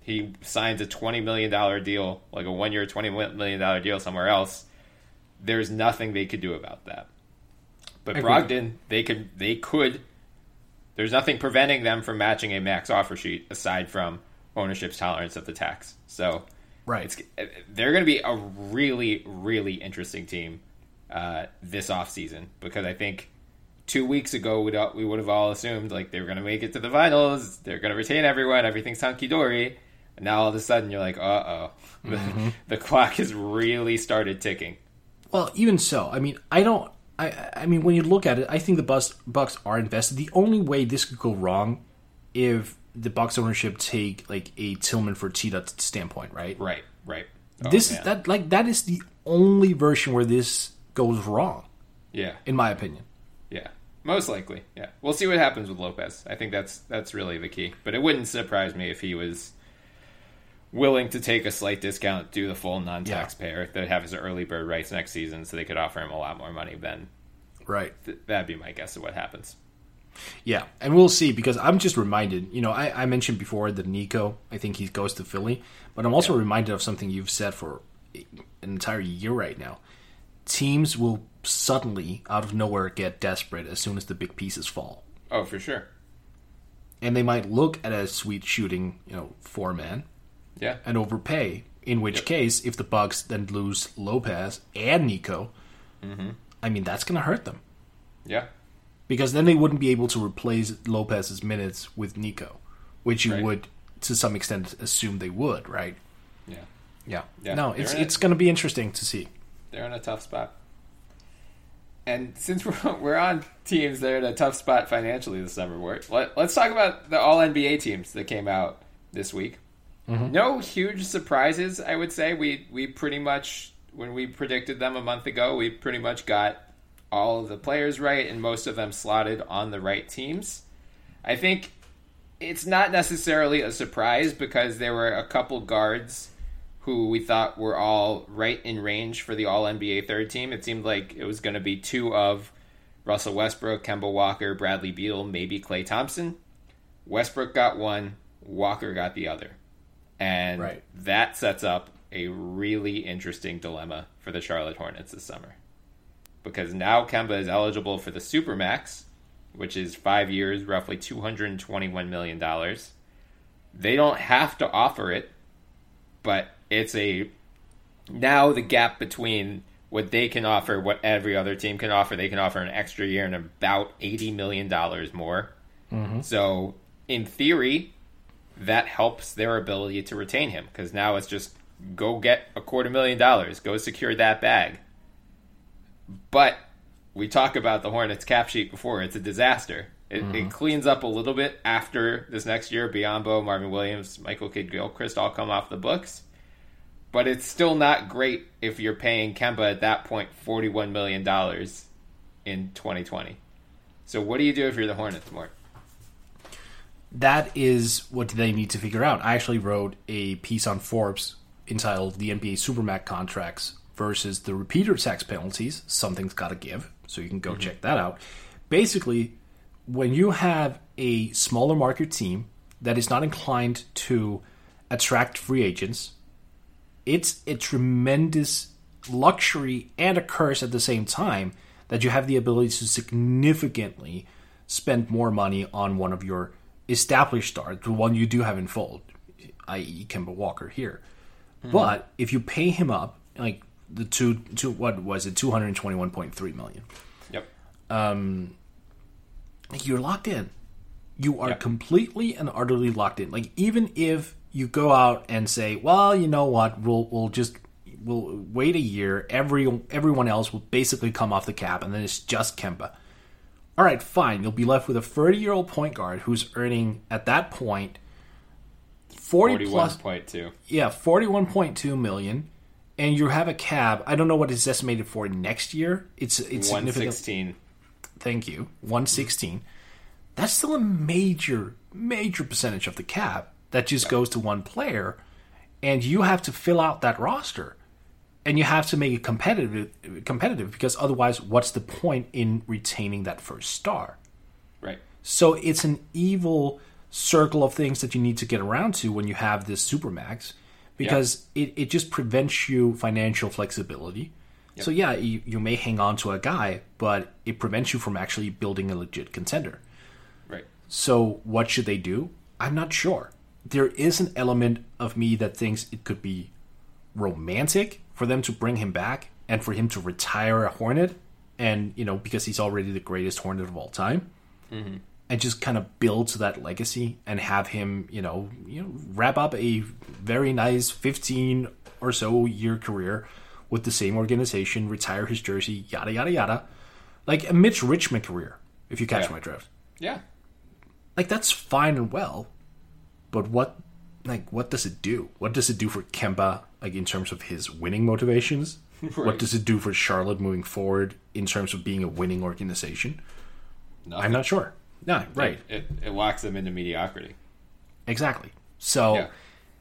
he signs a twenty million dollars deal, like a one-year twenty million dollars deal somewhere else, there's nothing they could do about that. But Brogdon, they could, they could, there's nothing preventing them from matching a max offer sheet aside from ownership's tolerance of the tax. So right. it's, they're going to be a really, really interesting team uh, this offseason, because I think two weeks ago we'd, we would have all assumed like they were going to make it to the finals, they're going to retain everyone, everything's hunky-dory, and now all of a sudden you're like, uh-oh, mm-hmm. the, the clock has really started ticking. Well, even so, I mean, I don't, I, I mean, when you look at it, I think the Bucks, Bucks are invested. The only way this could go wrong if the Bucks ownership take like a Tillman Fertitta standpoint, right? Right, right. Oh, this man. is that like that is the only version where this goes wrong. Yeah, in my opinion. Yeah, most likely. Yeah, we'll see what happens with Lopez. I think that's that's really the key. But it wouldn't surprise me if he was willing to take a slight discount, do the full non-taxpayer, yeah. that have his early bird rights next season, so they could offer him a lot more money. Then, right? Th- that'd be my guess of what happens. Yeah, and we'll see, because I'm just reminded, you know, I, I mentioned before that Nico, I think he goes to Philly, but I'm also yeah. reminded of something you've said for an entire year right now. Teams will suddenly, out of nowhere, get desperate as soon as the big pieces fall. Oh, for sure. And they might look at a sweet shooting, you know, four-man yeah. and overpay, in which yep. case, if the Bucks then lose Lopez and Nico, mm-hmm. I mean, that's going to hurt them. Yeah. Because then they wouldn't be able to replace Lopez's minutes with Nico, which you right. would, to some extent, assume they would, right? Yeah. Yeah. yeah. No, it's it's going to be interesting to see. They're in a tough spot. And since we're, we're on teams that are in a tough spot financially this summer, we're, let, let's talk about the All N B A teams that came out this week. Mm-hmm. No huge surprises, I would say. We, we pretty much, when we predicted them a month ago, we pretty much got all of the players right, and most of them slotted on the right teams. I think it's not necessarily a surprise, because there were a couple guards who we thought were all right in range for the All N B A third team. It seemed like it was going to be two of Russell Westbrook, Kemba Walker, Bradley Beal, maybe Klay Thompson. Westbrook got one, Walker got the other. And right. that sets up a really interesting dilemma for the Charlotte Hornets this summer. Because now Kemba is eligible for the Supermax, which is five years, roughly two hundred twenty-one million dollars. They don't have to offer it, but it's a... Now the gap between what they can offer, what every other team can offer, they can offer an extra year and about eighty million dollars more. Mm-hmm. So, in theory, that helps their ability to retain him, because now it's just go get a quarter million dollars, go secure that bag. But we talk about the Hornets cap sheet before. It's a disaster. It, mm-hmm. it cleans up a little bit after this next year. Biyombo, Marvin Williams, Michael Kidd-Gilchrist all come off the books. But it's still not great if you're paying Kemba at that point forty-one million dollars in twenty twenty. So what do you do if you're the Hornets, Mort? That is what they need to figure out. I actually wrote a piece on Forbes entitled The N B A Supermax Contracts versus the repeater tax penalties. Something's got to give, so you can go mm-hmm. check that out. Basically, when you have a smaller market team that is not inclined to attract free agents, it's a tremendous luxury and a curse at the same time that you have the ability to significantly spend more money on one of your established stars, the one you do have in fold, that is. Kemba Walker here. Mm-hmm. But if you pay him up, like the two, two what was it, two hundred twenty-one point three million. Yep. Um, you're locked in. You are yep. completely and utterly locked in. Like, even if you go out and say, well, you know what, we'll we'll just we'll wait a year. Every everyone else will basically come off the cap, and then it's just Kemba. All right, fine. You'll be left with a thirty-year-old point guard who's earning at that point forty plus point two. Yeah, forty-one point two million. And you have a cap. I don't know what it's estimated for next year. It's it's one sixteen. Thank you. one sixteen. That's still a major, major percentage of the cap that just goes to one player. And you have to fill out that roster. And you have to make it competitive, competitive because otherwise, what's the point in retaining that first star? Right. So it's an evil circle of things that you need to get around to when you have this supermax, because yeah. it, it just prevents you financial flexibility. Yep. So yeah, you, you may hang on to a guy, but it prevents you from actually building a legit contender. Right. So what should they do? I'm not sure. There is an element of me that thinks it could be romantic for them to bring him back and for him to retire a Hornet, and you know, because he's already the greatest Hornet of all time, mm-hmm. and just kind of build to that legacy and have him, you know, you know, wrap up a very nice fifteen or so year career with the same organization, retire his jersey, yada yada yada, like a Mitch Richmond career, if you catch yeah. my drift. Yeah, like that's fine and well, but what, like, what does it do? What does it do for Kemba, like in terms of his winning motivations? Right. What does it do for Charlotte moving forward in terms of being a winning organization? Nothing. I'm not sure. No, right. It, it, it locks them into mediocrity. Exactly. So, yeah.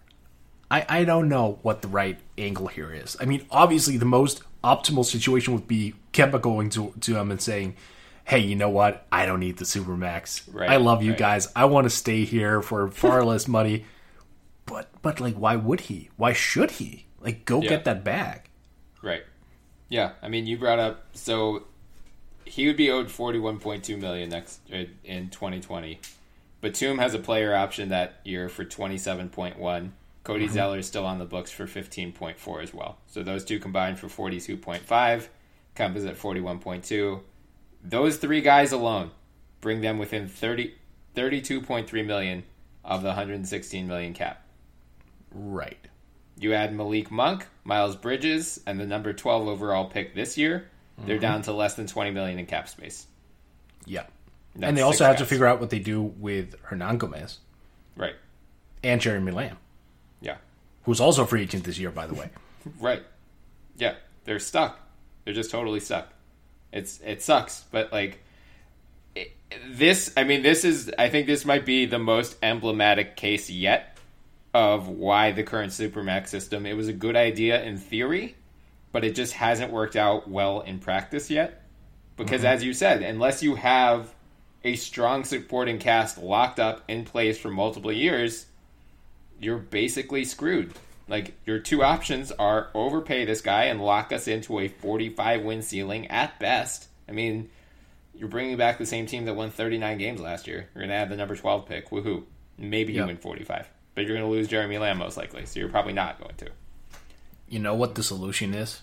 I, I don't know what the right angle here is. I mean, obviously, the most optimal situation would be Kemba going to, to him and saying, hey, you know what? I don't need the Supermax. Right, I love you right. guys. I want to stay here for far less money. But, but like, why would he? Why should he? Like, go yeah. get that bag. Right. Yeah. I mean, you brought up, so he would be owed forty-one point two million dollars next in twenty twenty. Batum has a player option that year for twenty-seven point one. Cody mm-hmm. Zeller is still on the books for fifteen point four as well. So those two combined for forty-two point five. Kemba's at forty-one point two. Those three guys alone bring them within thirty, thirty-two point three million dollars of the one hundred sixteen million dollars cap. Right. You add Malik Monk, Miles Bridges, and the number twelve overall pick this year, mm-hmm. they're down to less than twenty million dollars in cap space. Yeah. That's and they also have guys. to figure out what they do with Hernan Gomez. Right. And Jeremy Lamb. Yeah. Who's also a free agent this year, by the way. Right. Yeah. They're stuck. They're just totally stuck. It's It sucks. But, like, it, this, I mean, this is, I think this might be the most emblematic case yet of why the current Supermax system, it was a good idea in theory, but it just hasn't worked out well in practice yet. Because mm-hmm. as you said, unless you have a strong supporting cast locked up in place for multiple years, you're basically screwed. Like, your two options are overpay this guy and lock us into a forty-five win ceiling at best. I mean, you're bringing back the same team that won thirty-nine games last year. You're going to have the number twelve pick. Woohoo. Maybe you yep. win forty-five. But you're going to lose Jeremy Lamb most likely, so you're probably not going to. You know what the solution is?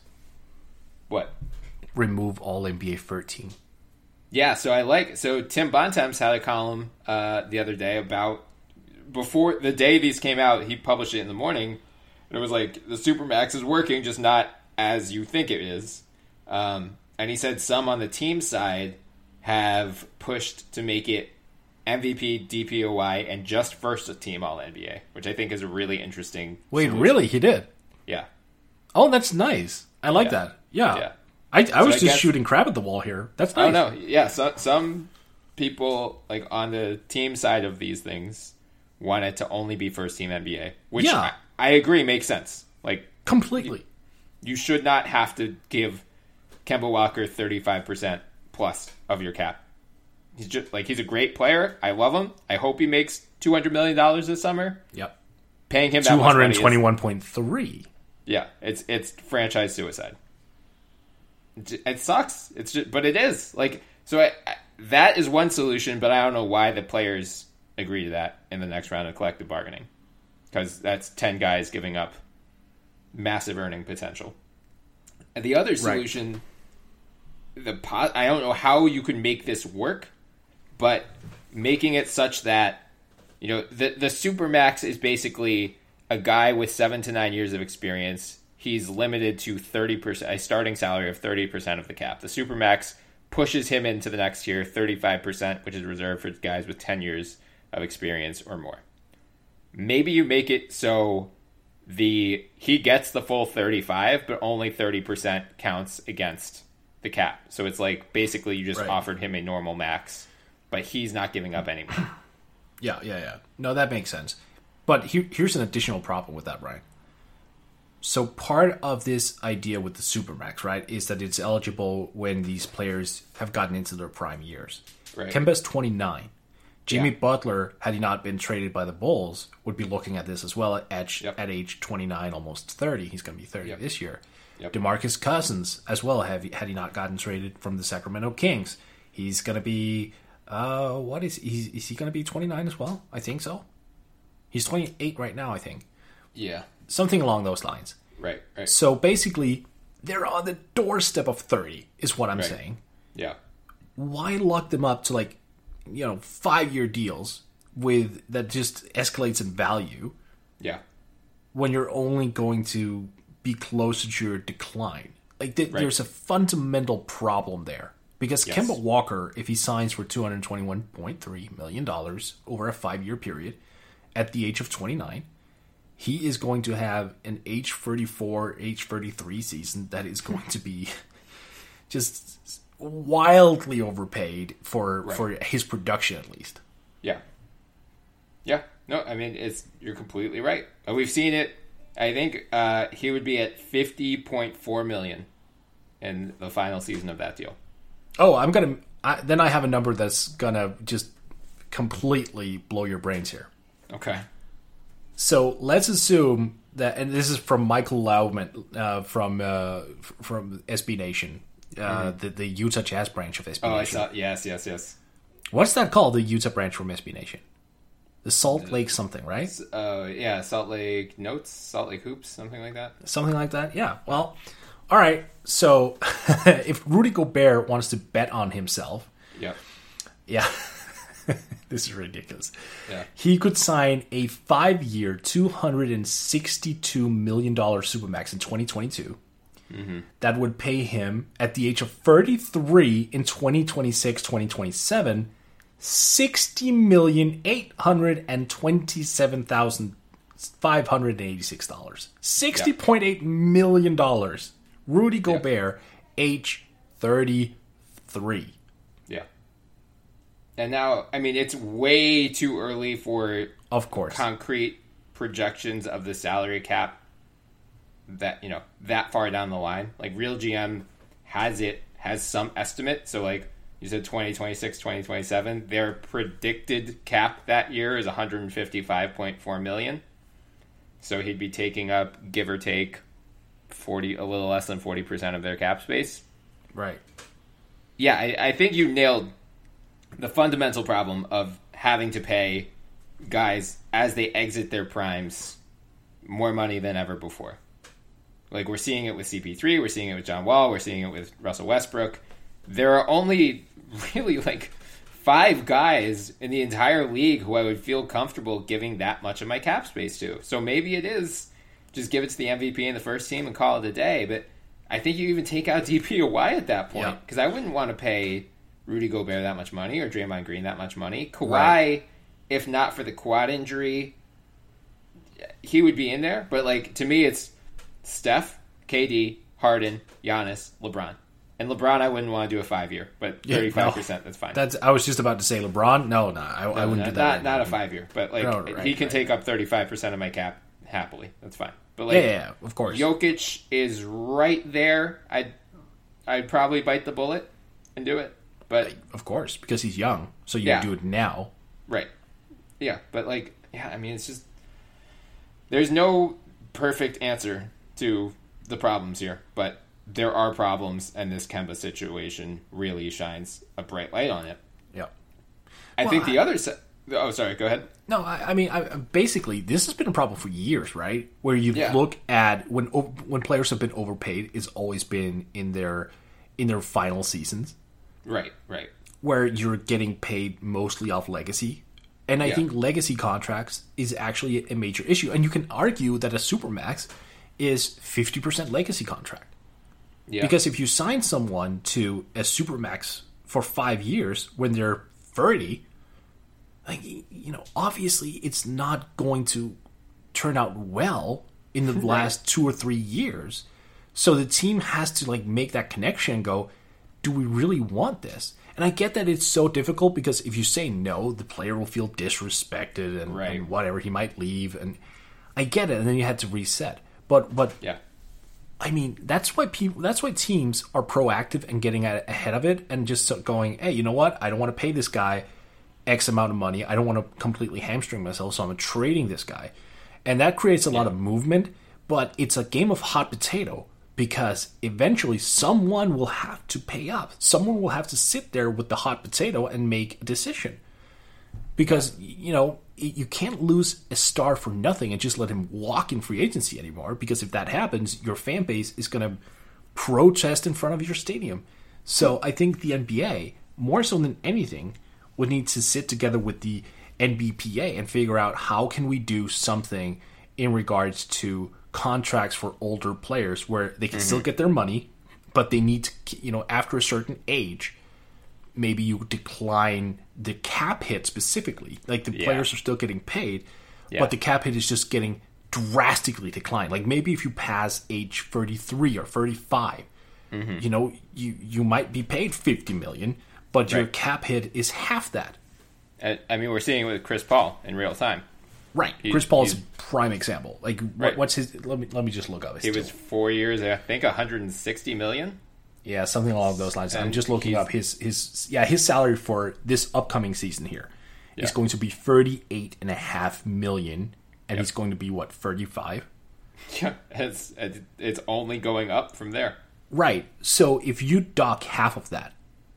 What? Remove all N B A thirteen. Yeah, so I like... So Tim Bontemps had a column uh, the other day about... Before the day these came out, he published it in the morning, and it was like, the Supermax is working, just not as you think it is. Um, and he said some on the team side have pushed to make it M V P, D P O Y, and just first team All N B A, which I think is a really interesting Wait, solution. Really? He did? Yeah. Oh, that's nice. I like yeah. that. Yeah. yeah. I, I so was I just guess, shooting crap at the wall here. That's nice. Oh, no. Yeah, so, some people, like, on the team side of these things want it to only be first team N B A, which yeah. I, I agree makes sense. Like, completely. You, you should not have to give Kemba Walker thirty-five percent plus of your cap. He's just like he's a great player. I love him. I hope he makes two hundred million dollars this summer. Yep. Paying him that much money two hundred twenty-one point three. Yeah, it's it's franchise suicide. It, it sucks. It's just, but it is. Like, so I, I, that is one solution, but I don't know why the players agree to that in the next round of collective bargaining. Because that's ten guys giving up massive earning potential. And the other solution, right. the po- I don't know how you can make this work, but making it such that, you know, the the Supermax is basically a guy with seven to nine years of experience. He's limited to thirty percent, a starting salary of thirty percent of the cap. The Supermax pushes him into the next tier, thirty-five percent, which is reserved for guys with ten years of experience or more. Maybe you make it so the he gets the full thirty-five, but only thirty percent counts against the cap. So it's like basically you just right. offered him a normal max, but he's not giving up any money. Yeah, yeah, yeah. No, that makes sense. But here, here's an additional problem with that, Brian. So part of this idea with the Supermax, right, is that it's eligible when these players have gotten into their prime years. Right. Kemba's twenty-nine. Jimmy Yeah. Butler, had he not been traded by the Bulls, would be looking at this as well at at, Yep. at age twenty-nine, almost thirty. He's going to be thirty Yep. this year. Yep. DeMarcus Cousins as well, have, had he not gotten traded from the Sacramento Kings. He's going to be, uh, what is, he, is he going to be twenty-nine as well? I think so. He's twenty-eight right now, I think. Yeah. Something along those lines. Right. Right. So basically, they're on the doorstep of thirty, is what I'm Right. saying. Yeah. Why lock them up to, like, you know, five-year deals with that just escalates in value Yeah. when you're only going to be closer to your decline? Like, th- Right. there's a fundamental problem there. Because Yes. Kemba Walker, if he signs for two hundred twenty-one point three million dollars over a five-year period at the age of twenty-nine, he is going to have an age thirty-four, age thirty-three season that is going to be just wildly overpaid for Right. for his production, at least. Yeah. Yeah. No, I mean, it's you're completely right. Uh, We've seen it. I think uh, he would be at fifty point four million in the final season of that deal. Oh, I'm gonna. I, then I have a number that's gonna just completely blow your brains here. Okay. So let's assume that, and this is from Michael Lauman uh, from uh, f- from S B Nation, uh, the the Utah Jazz branch of S B Oh, I Nation. saw. Yes, yes, yes. What's that called? The Utah branch from S B Nation, the Salt Lake something, right? Uh, yeah, Salt Lake Notes, Salt Lake Hoops, something like that. Something like that. Yeah. Well, all right. So if Rudy Gobert wants to bet on himself, Yep. yeah, this is ridiculous. Yeah. He could sign a five-year, two hundred sixty-two million dollars supermax in twenty twenty-two. Mm-hmm. That would pay him at the age of thirty-three in twenty twenty-six, twenty twenty-seven, sixty million eight hundred twenty-seven thousand five hundred eighty-six dollars. sixty point eight million dollars. Rudy Gobert, age thirty-three. Yeah. And now, I mean, it's way too early for Of course. concrete projections of the salary cap that, you know, that far down the line. Like, Real G M has it, has some estimate. So, like, you said twenty twenty-six, twenty twenty-seven. Their predicted cap that year is one hundred fifty-five point four million dollars. So he'd be taking up, give or take, forty, a little less than forty percent of their cap space. Right. Yeah, I, I think you nailed the fundamental problem of having to pay guys as they exit their primes more money than ever before. Like, we're seeing it with C P three, we're seeing it with John Wall, we're seeing it with Russell Westbrook. There are only really like five guys in the entire league who I would feel comfortable giving that much of my cap space to. So maybe it is just give it to the M V P in the first team and call it a day. But I think you even take out D P O Y at that point, Yeah. because I wouldn't want to pay Rudy Gobert that much money or Draymond Green that much money. Kawhi, Right. if not for the quad injury, he would be in there. But like, to me, it's Steph, K D, Harden, Giannis, LeBron. And LeBron, I wouldn't want to do a five year, but Yeah, thirty-five percent, that's fine. That's. I was just about to say LeBron. No, no, I, I wouldn't not, do that. Not, right not now. a five year, but like No, right, he can right. take up thirty-five percent of my cap happily. That's fine. But like, Yeah, yeah, yeah, of course. Jokic is right there. I'd I'd probably bite the bullet and do it. But Of course, because he's young, so you Yeah. do it now. right, yeah. But like, yeah. I mean, it's just there's no perfect answer to the problems here, but there are problems, and this Kemba situation really shines a bright light on it. Yeah. I Well, think the I- other side. Oh, sorry. Go ahead. No, I, I mean, I, basically, this has been a problem for years, right? Where you Yeah. look at when o- when players have been overpaid, it's always been in their in their final seasons, Right. Right. where you're getting paid mostly off legacy. And I Yeah. think legacy contracts is actually a major issue. And you can argue that a supermax is fifty percent legacy contract. Yeah. Because if you sign someone to a supermax for five years when they're thirty, like, you know, obviously it's not going to turn out well in the last two or three years. So the team has to like make that connection and go, do we really want this? And I get that it's so difficult because if you say no, the player will feel disrespected and, Right. and whatever, he might leave. And I get it. And then you had to reset. But but yeah. I mean, that's why people. That's why teams are proactive and getting a- ahead of it, and just so- going, "Hey, you know what? I don't want to pay this guy, X amount of money. I don't want to completely hamstring myself, so I'm trading this guy. And that creates a yeah. lot of movement, but it's a game of hot potato because eventually someone will have to pay up. Someone will have to sit there with the hot potato and make a decision. Because, you know, you can't lose a star for nothing and just let him walk in free agency anymore, because if that happens, your fan base is going to protest in front of your stadium. So I think the N B A, more so than anything, would need to sit together with the N B P A and figure out how can we do something in regards to contracts for older players where they can mm-hmm. still get their money, but they need to, you know, after a certain age, maybe you decline the cap hit specifically. Like the yeah. players are still getting paid, yeah. but the cap hit is just getting drastically declined. Like maybe if you pass age thirty-three or thirty-five, mm-hmm. you know, you, you might be paid fifty million dollars, but right. your cap hit is half that. I mean, we're seeing it with Chris Paul in real time. Right. He, Chris Paul is a prime example. Like, right. what's his... Let me let me just look up his He was four years, I think, one hundred sixty million dollars. Yeah, something along those lines. And I'm just looking up his, his... Yeah, his salary for this upcoming season here yeah. is going to be thirty-eight point five million dollars, and yep. he's going to be, what, thirty-five? Yeah, it's, it's only going up from there. Right. So if you dock half of that,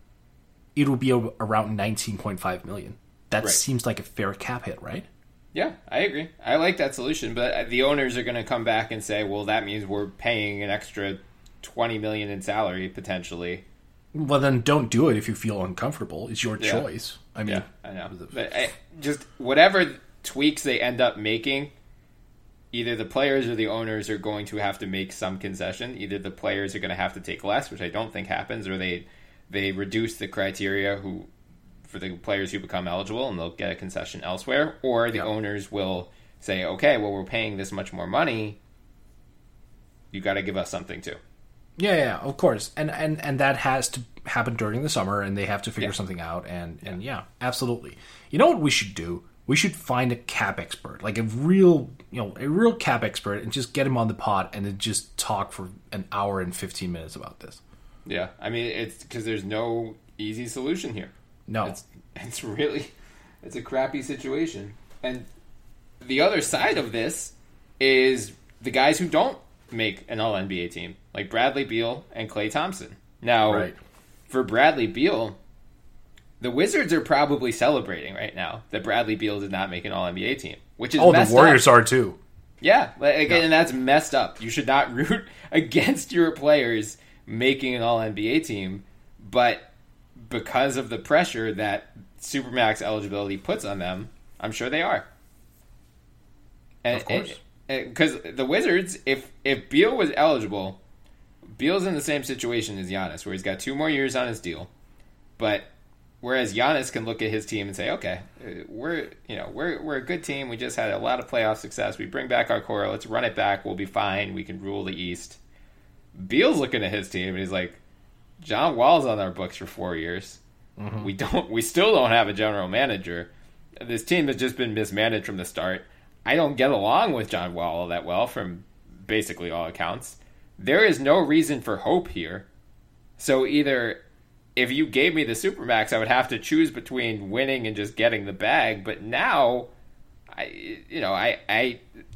it will be around nineteen point five million dollars. That right. seems like a fair cap hit, right? Yeah, I agree. I like that solution, but the owners are going to come back and say, well, that means we're paying an extra twenty million dollars in salary, potentially. Well, then don't do it if you feel uncomfortable. It's your yeah. choice. I mean, yeah, I know. But I, just whatever tweaks they end up making, either the players or the owners are going to have to make some concession. Either the players are going to have to take less, which I don't think happens, or they they reduce the criteria who for the players who become eligible and they'll get a concession elsewhere, or the yeah. owners will say, okay, well, we're paying this much more money. You got to give us something too. Yeah, yeah, of course. And, and, and that has to happen during the summer, and they have to figure yeah. something out. And, and yeah, absolutely. You know what we should do? We should find a cap expert, like a real, you know, a real cap expert, and just get him on the pod and then just talk for an hour and fifteen minutes about this. Yeah, I mean, it's because there's no easy solution here. No. It's, it's really, it's a crappy situation. And the other side of this is the guys who don't make an All N B A team, like Bradley Beal and Klay Thompson. Now, right. for Bradley Beal, the Wizards are probably celebrating right now that Bradley Beal did not make an All N B A team, which is oh, messed the Warriors up. are too. Yeah, like, yeah, and that's messed up. You should not root against your players making an All N B A team, but because of the pressure that Supermax eligibility puts on them, I'm sure they are. And, of course. Because the Wizards, if, if Beal was eligible, Beal's in the same situation as Giannis, where he's got two more years on his deal. But whereas Giannis can look at his team and say, okay, we're you know we're we're a good team. We just had a lot of playoff success. We bring back our core. Let's run it back. We'll be fine. We can rule the East. Beal's looking at his team and he's like, John Wall's on our books for four years. Mm-hmm. We don't. We still don't have a general manager. This team has just been mismanaged from the start. I don't get along with John Wall all that well from basically all accounts. There is no reason for hope here. So either if you gave me the Supermax, I would have to choose between winning and just getting the bag. But now, I you know I I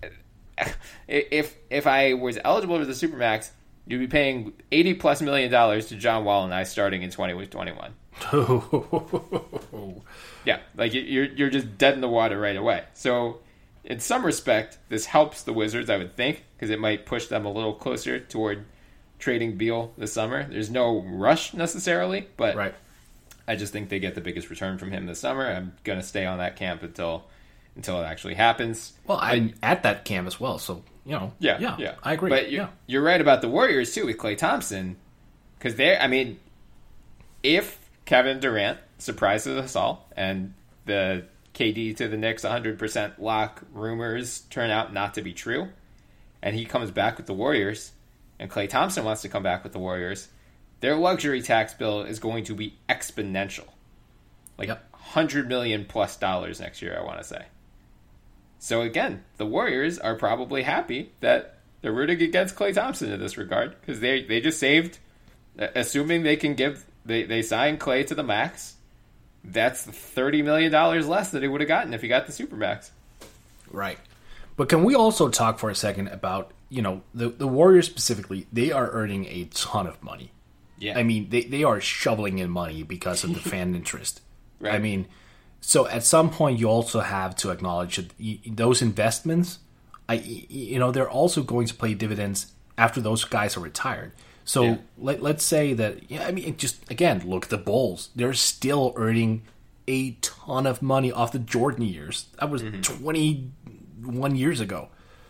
if if I was eligible for the Supermax, you'd be paying eighty plus million dollars to John Wall and I starting in twenty twenty-one. Yeah, like you're you're just dead in the water right away. So in some respect, this helps the Wizards, I would think, because it might push them a little closer toward trading Beal this summer. There's no rush necessarily, but right. I just think they get the biggest return from him this summer. I'm going to stay on that camp until until it actually happens. Well, I'm but, at that camp as well, so, you know. Yeah, yeah, yeah. I agree. But you're, yeah. you're right about the Warriors, too, with Klay Thompson, because they're, I mean, if Kevin Durant surprises us all and the K D to the Knicks one hundred percent lock rumors turn out not to be true, and he comes back with the Warriors, and Klay Thompson wants to come back with the Warriors, their luxury tax bill is going to be exponential. Like yep. one hundred million plus dollars next year, I want to say. So again, the Warriors are probably happy that they're rooting against Klay Thompson in this regard, because they they just saved, assuming they can give, they, they sign Klay to the max, that's thirty million dollars less that he would have gotten if he got the Supermax. Right. But can we also talk for a second about, you know, the, the Warriors specifically, they are earning a ton of money. Yeah. I mean, they, they are shoveling in money because of the fan interest. Right. I mean, so at some point you also have to acknowledge that y- those investments, I, you know, they're also going to pay dividends after those guys are retired. So yeah. let, let's say that, yeah, I mean, just, again, look at the Bulls. They're still earning a ton of money off the Jordan years. That was mm-hmm. twenty-one years ago.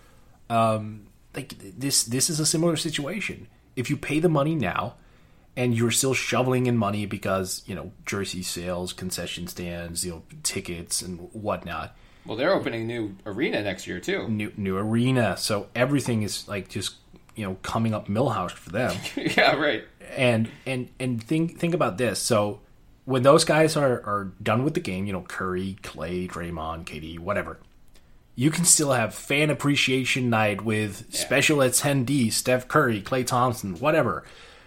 Um, like this, this is a similar situation. If you pay the money now, and you're still shoveling in money because, you know, jersey sales, concession stands, you know, tickets and whatnot. Well, they're opening a new arena next year too. New new arena, so everything is like just, you know, coming up Millhouse for them. Yeah, right. And and and think think about this. So when those guys are are done with the game, you know, Curry, Clay, Draymond, K D, whatever, you can still have fan appreciation night with yeah. special attendees, Steph Curry, Klay Thompson, whatever,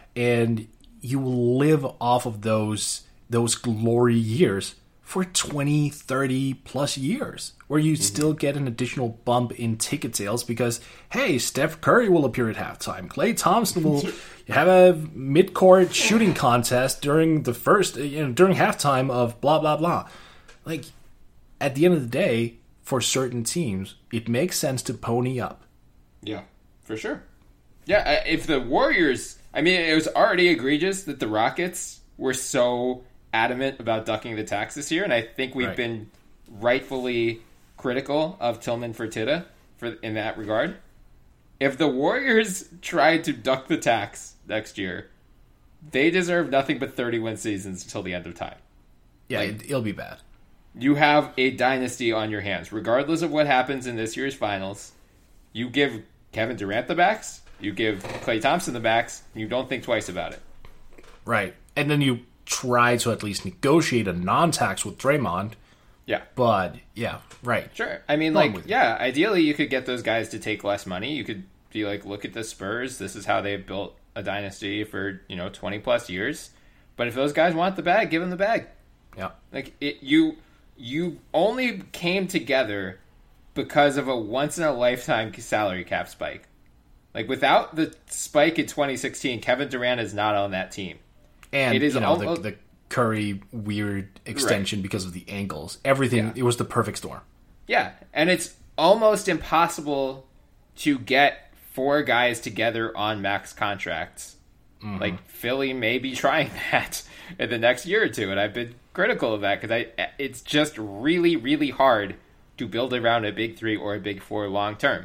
and you will live off of those those glory years for twenty, thirty plus years, where you mm-hmm. still get an additional bump in ticket sales because, hey, Steph Curry will appear at halftime. Klay Thompson will have a mid-court shooting contest during the first, you know, during halftime of blah, blah, blah. Like, at the end of the day, for certain teams, it makes sense to pony up. Yeah, for sure. Yeah, if the Warriors... I mean, it was already egregious that the Rockets were so adamant about ducking the tax this year, and I think we've right. been rightfully critical of Tillman Fertitta for in that regard. If the Warriors tried to duck the tax next year, they deserve nothing but thirty-win seasons until the end of time. Yeah, like, it'll be bad. You have a dynasty on your hands. Regardless of what happens in this year's finals, you give Kevin Durant the backs, you give Klay Thompson the backs, and you don't think twice about it. Right. And then you try to at least negotiate a non-tax with Draymond. Yeah. But, yeah, right. Sure. I mean, like, yeah, ideally you could get those guys to take less money. You could be like, look at the Spurs. This is how they built a dynasty for, you know, twenty-plus years. But if those guys want the bag, give them the bag. Yeah. Like, it, you you only came together because of a once-in-a-lifetime salary cap spike. Like, without the spike in twenty sixteen, Kevin Durant is not on that team. And, it is you know, almost, the, the Curry weird extension right. because of the angles. Everything, yeah. it was the perfect storm. Yeah, and it's almost impossible to get four guys together on max contracts. Mm-hmm. Like, Philly may be trying that in the next year or two, and I've been critical of that because I it's just really, really hard to build around a big three or a big four long term.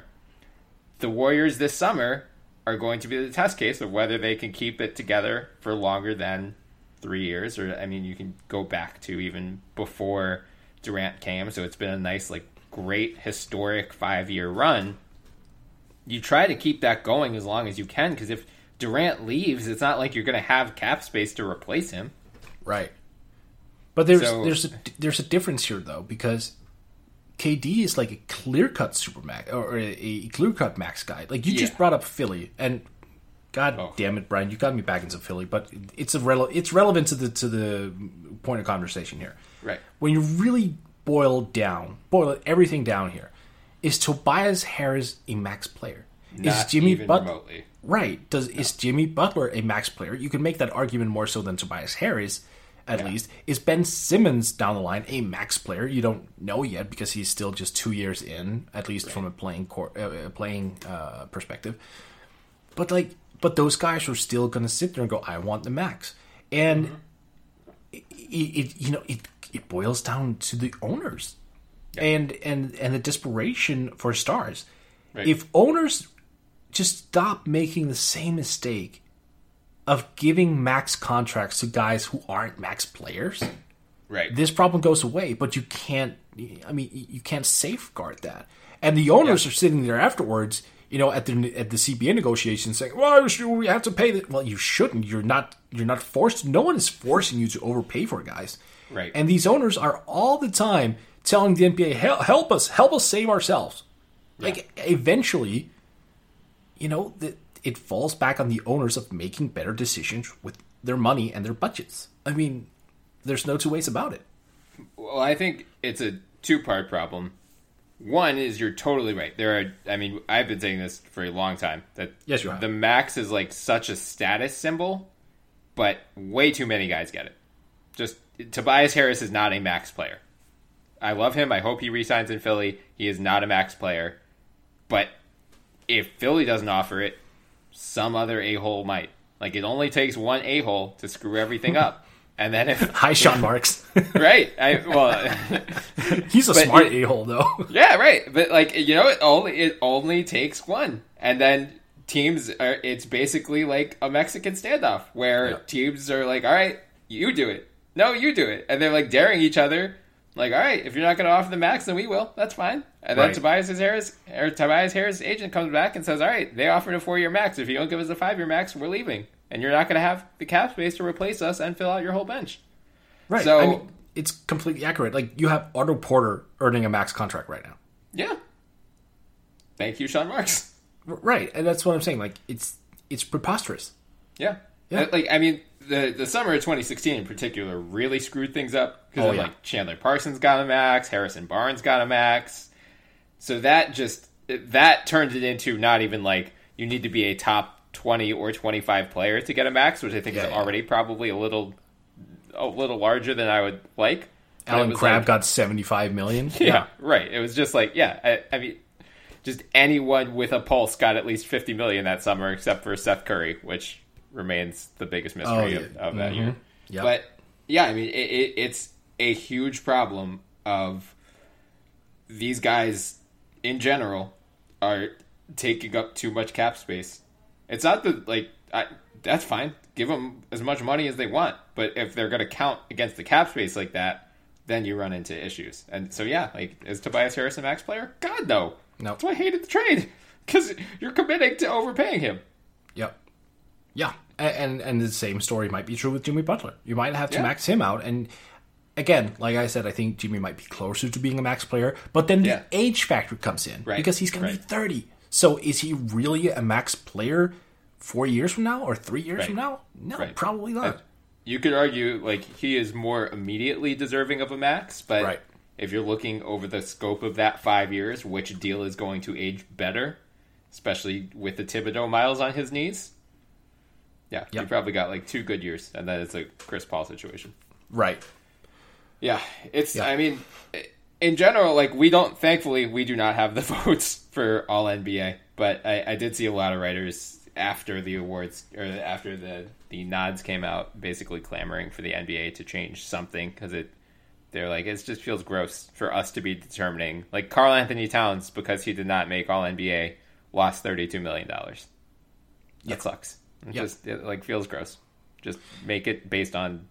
The Warriors this summer are going to be the test case of whether they can keep it together for longer than three years. Or, I mean, you can go back to even before Durant came. So it's been a nice, like, great, historic five-year run. You try to keep that going as long as you can, because if Durant leaves, it's not like you're going to have cap space to replace him. Right. But there's So- there's a, there's a difference here, though, because K D is like a clear-cut supermax or a, a clear-cut max guy. Like, you Yeah. just brought up Philly, and God Oh. damn it, Brian, you got me back into Philly, but it's a rele- it's relevant to the to the point of conversation here. Right. When you really boil down, boil everything down here, is Tobias Harris a max player? Not is Jimmy even But- remotely. Right. Does is Jimmy Butler a max player? You can make that argument more so than Tobias Harris, at Yeah. least. Is Ben Simmons down the line a max player? You don't know yet because he's still just two years in, at least from a playing cor- uh, playing uh, perspective. But like, but those guys are still going to sit there and go, "I want the max," and Mm-hmm. it, it, you know, it it boils down to the owners, Yeah. and and and the desperation for stars. Right. If owners just stop making the same mistake of giving max contracts to guys who aren't max players, Right. this problem goes away. But you can't, I mean, you can't safeguard that. And the owners Yeah. are sitting there afterwards, you know, at the at the C B A negotiations saying, "Well, should we have to pay that?" Well, you shouldn't. You're not. You're not forced. No one is forcing you to overpay for guys. Right. And these owners are all the time telling the N B A, "Help, help us, help us save ourselves." Yeah. Like, eventually, you know, the, it falls back on the owners of making better decisions with their money and their budgets. I mean, there's no two ways about it. Well, I think it's a two-part problem. One is you're totally right. There are, I mean, I've been saying this for a long time, that yes, you have. The max is like such a status symbol, but way too many guys get it. Just, Tobias Harris is not a max player. I love him. I hope he re-signs in Philly. He is not a max player. But if Philly doesn't offer it, some other a-hole might. Like, it only takes one a-hole to screw everything up. And then if... Hi, Sean Marks. Right. I, well... He's a smart it, a-hole, though. Yeah, right. But, like, you know, it only it only takes one. And then teams are... It's basically like a Mexican standoff, where yeah. teams are like, all right, you do it. No, you do it. And they're, like, daring each other. Like, all right, if you're not going to offer the max, then we will. That's fine. And then right. Tobias Harris, or Tobias Harris' agent comes back and says, all right, they offered a four-year max. If you don't give us a five-year max, we're leaving. And you're not going to have the cap space to replace us and fill out your whole bench. Right. So, I mean, it's completely accurate. Like, you have Otto Porter earning a max contract right now. Yeah. Thank you, Sean Marks. Right. And that's what I'm saying. Like, it's it's preposterous. Yeah. Yeah. Like, I mean, the the summer of twenty sixteen in particular really screwed things up. Because, oh, yeah. like, Chandler Parsons got a max, Harrison Barnes got a max. So that just, that turned it into not even, like, you need to be a top twenty or twenty-five player to get a max, which I think yeah, is yeah. already probably a little a little larger than I would like. Alan Crabb like, got seventy-five million. Yeah, yeah, right. It was just like, yeah, I, I mean, just anyone with a pulse got at least fifty million that summer, except for Seth Curry, which remains the biggest mystery oh, yeah. of, of that mm-hmm. year. Yep. But yeah, I mean, it, it, it's a huge problem of these guys in general are taking up too much cap space. It's not that, like, I, that's fine. Give them as much money as they want. But if they're going to count against the cap space like that, then you run into issues. And so, yeah, like, is Tobias Harris a max player? God, no. No. That's why I hated the trade. Because you're committing to overpaying him. Yep. Yeah. And and the same story might be true with Jimmy Butler. You might have to yeah. max him out. And again, like I said, I think Jimmy might be closer to being a max player. But then yeah. the age factor comes in. Right. Because he's going right. to be thirty. So is he really a max player four years from now or three years right. from now? No, right. probably not. I, you could argue, like, he is more immediately deserving of a max, but right. if you're looking over the scope of that five years, which deal is going to age better, especially with the Thibodeau miles on his knees, yeah, yep. you probably got, like, two good years, and then it's a Chris Paul situation. Right. Yeah, it's, yeah. I mean, in general, like, we don't, thankfully, we do not have the votes for all N B A, but I, I did see a lot of writers after the awards, or after the, the nods came out, basically clamoring for the N B A to change something, because it, they're like, it just feels gross for us to be determining, like, Karl Anthony Towns, because he did not make all N B A, lost thirty-two million dollars. That yep. sucks. It yep. just, it, like, feels gross. Just make it based on,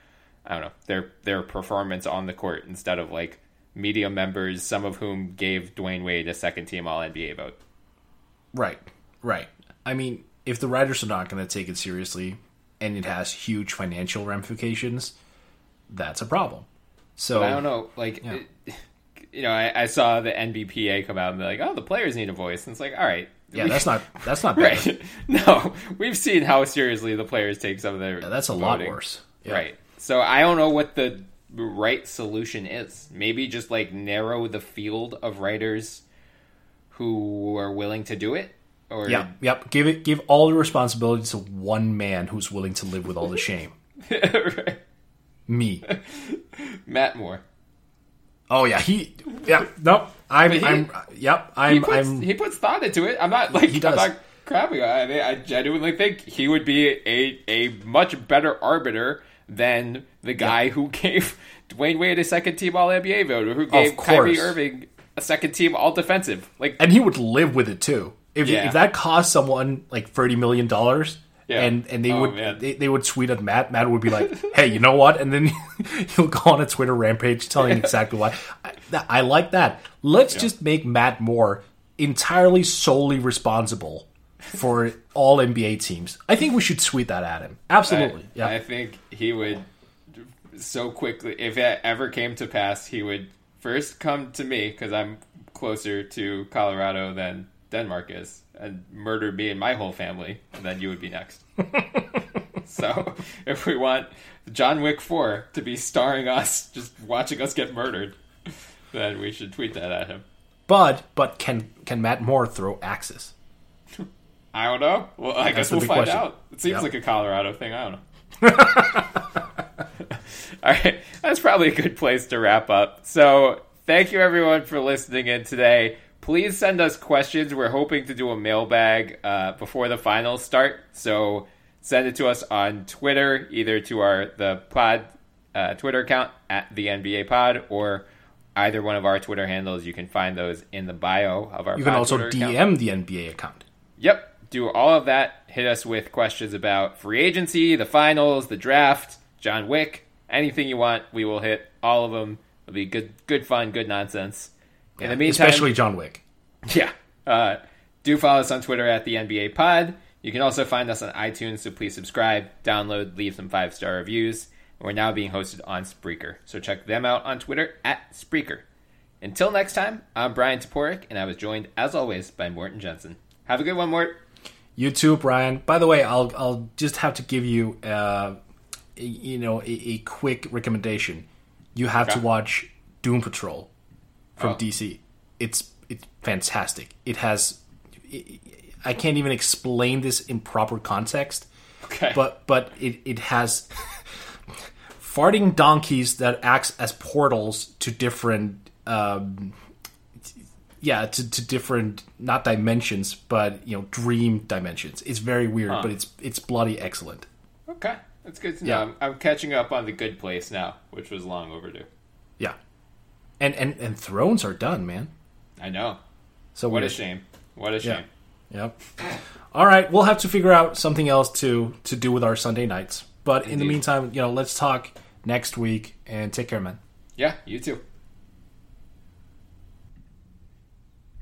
I don't know, their their performance on the court, instead of, like, media members, some of whom gave Dwayne Wade a second team all N B A vote. Right, right. I mean, if the writers are not going to take it seriously, and it has huge financial ramifications, that's a problem. So but I don't know, like, yeah. it, you know, I, I saw the N B P A come out and be like, "Oh, the players need a voice," and it's like, all right, yeah, we, that's not that's not bad. Right. No, we've seen how seriously the players take some of their. Yeah, that's a voting. lot worse, yeah. Right? So I don't know what the right solution is. Maybe just like narrow the field of writers who are willing to do it. Or yep, yep. Give it, give all the responsibility to one man who's willing to live with all the shame. Right. Me, Matt Moore. Oh yeah, he. Yeah, nope. I'm. He, I'm. Yep. I'm. He puts, I'm. He puts thought into it. I'm not like. He does. I'm not crapping. I, I genuinely think he would be a a much better arbiter than the guy yep. who gave Dwayne Wade a second team All N B A vote, or who gave Kyrie Irving a second team All Defensive. Like, and he would live with it too. If, yeah. if that cost someone like thirty million dollars, yeah. and, and they oh, would they, they would tweet at Matt, Matt would be like, "Hey, you know what?" And then he'll go on a Twitter rampage telling exactly why. I, I like that. Let's yeah. just make Matt Moore entirely solely responsible for all N B A teams. I think we should tweet that at him. Absolutely. I, yeah. I think he would so quickly, if it ever came to pass, he would first come to me because I'm closer to Colorado than Denmark is, and murder me and my whole family, and then you would be next. So if we want John Wick four to be starring us, just watching us get murdered, then we should tweet that at him. But but can can Matt Moore throw axes? I don't know. Well, I That's guess we'll find question. out. It seems Yep. like a Colorado thing. I don't know. All right. That's probably a good place to wrap up. So thank you, everyone, for listening in today. Please send us questions. We're hoping to do a mailbag uh, before the finals start. So send it to us on Twitter, either to our the pod uh, Twitter account at the N B A Pod, or either one of our Twitter handles. You can find those in the bio of our. You can pod also Twitter D M account. the N B A account. Yep. Do all of that. Hit us with questions about free agency, the finals, the draft, John Wick, anything you want. We will hit all of them. It'll be good, good fun, good nonsense. In Yeah, the meantime, especially John Wick. yeah, uh, do follow us on Twitter at the N B A Pod. You can also find us on iTunes, so please subscribe, download, leave some five star reviews. And we're now being hosted on Spreaker, so check them out on Twitter at Spreaker. Until next time, I'm Brian Toporek, and I was joined, as always, by Morton Jensen. Have a good one, Mort. You too, Brian. By the way, I'll I'll just have to give you, uh, a, you know, a, a quick recommendation. You have Okay. to watch Doom Patrol from Oh. D C. It's it's fantastic. It has, it, I can't even explain this in proper context, Okay. but but it it has farting donkeys that acts as portals to different. Um, Yeah, to, to different, not dimensions, but, you know, dream dimensions. It's very weird, Huh. but it's it's bloody excellent. Okay, that's good to know. Yeah. I'm, I'm catching up on The Good Place now, which was long overdue. Yeah. And and, and Thrones are done, man. I know. So What a weird. shame. What a Yeah. shame. Yep. All right, we'll have to figure out something else to, to do with our Sunday nights. But in the Indeed. meantime, you know, let's talk next week, and take care, man. Yeah, you too.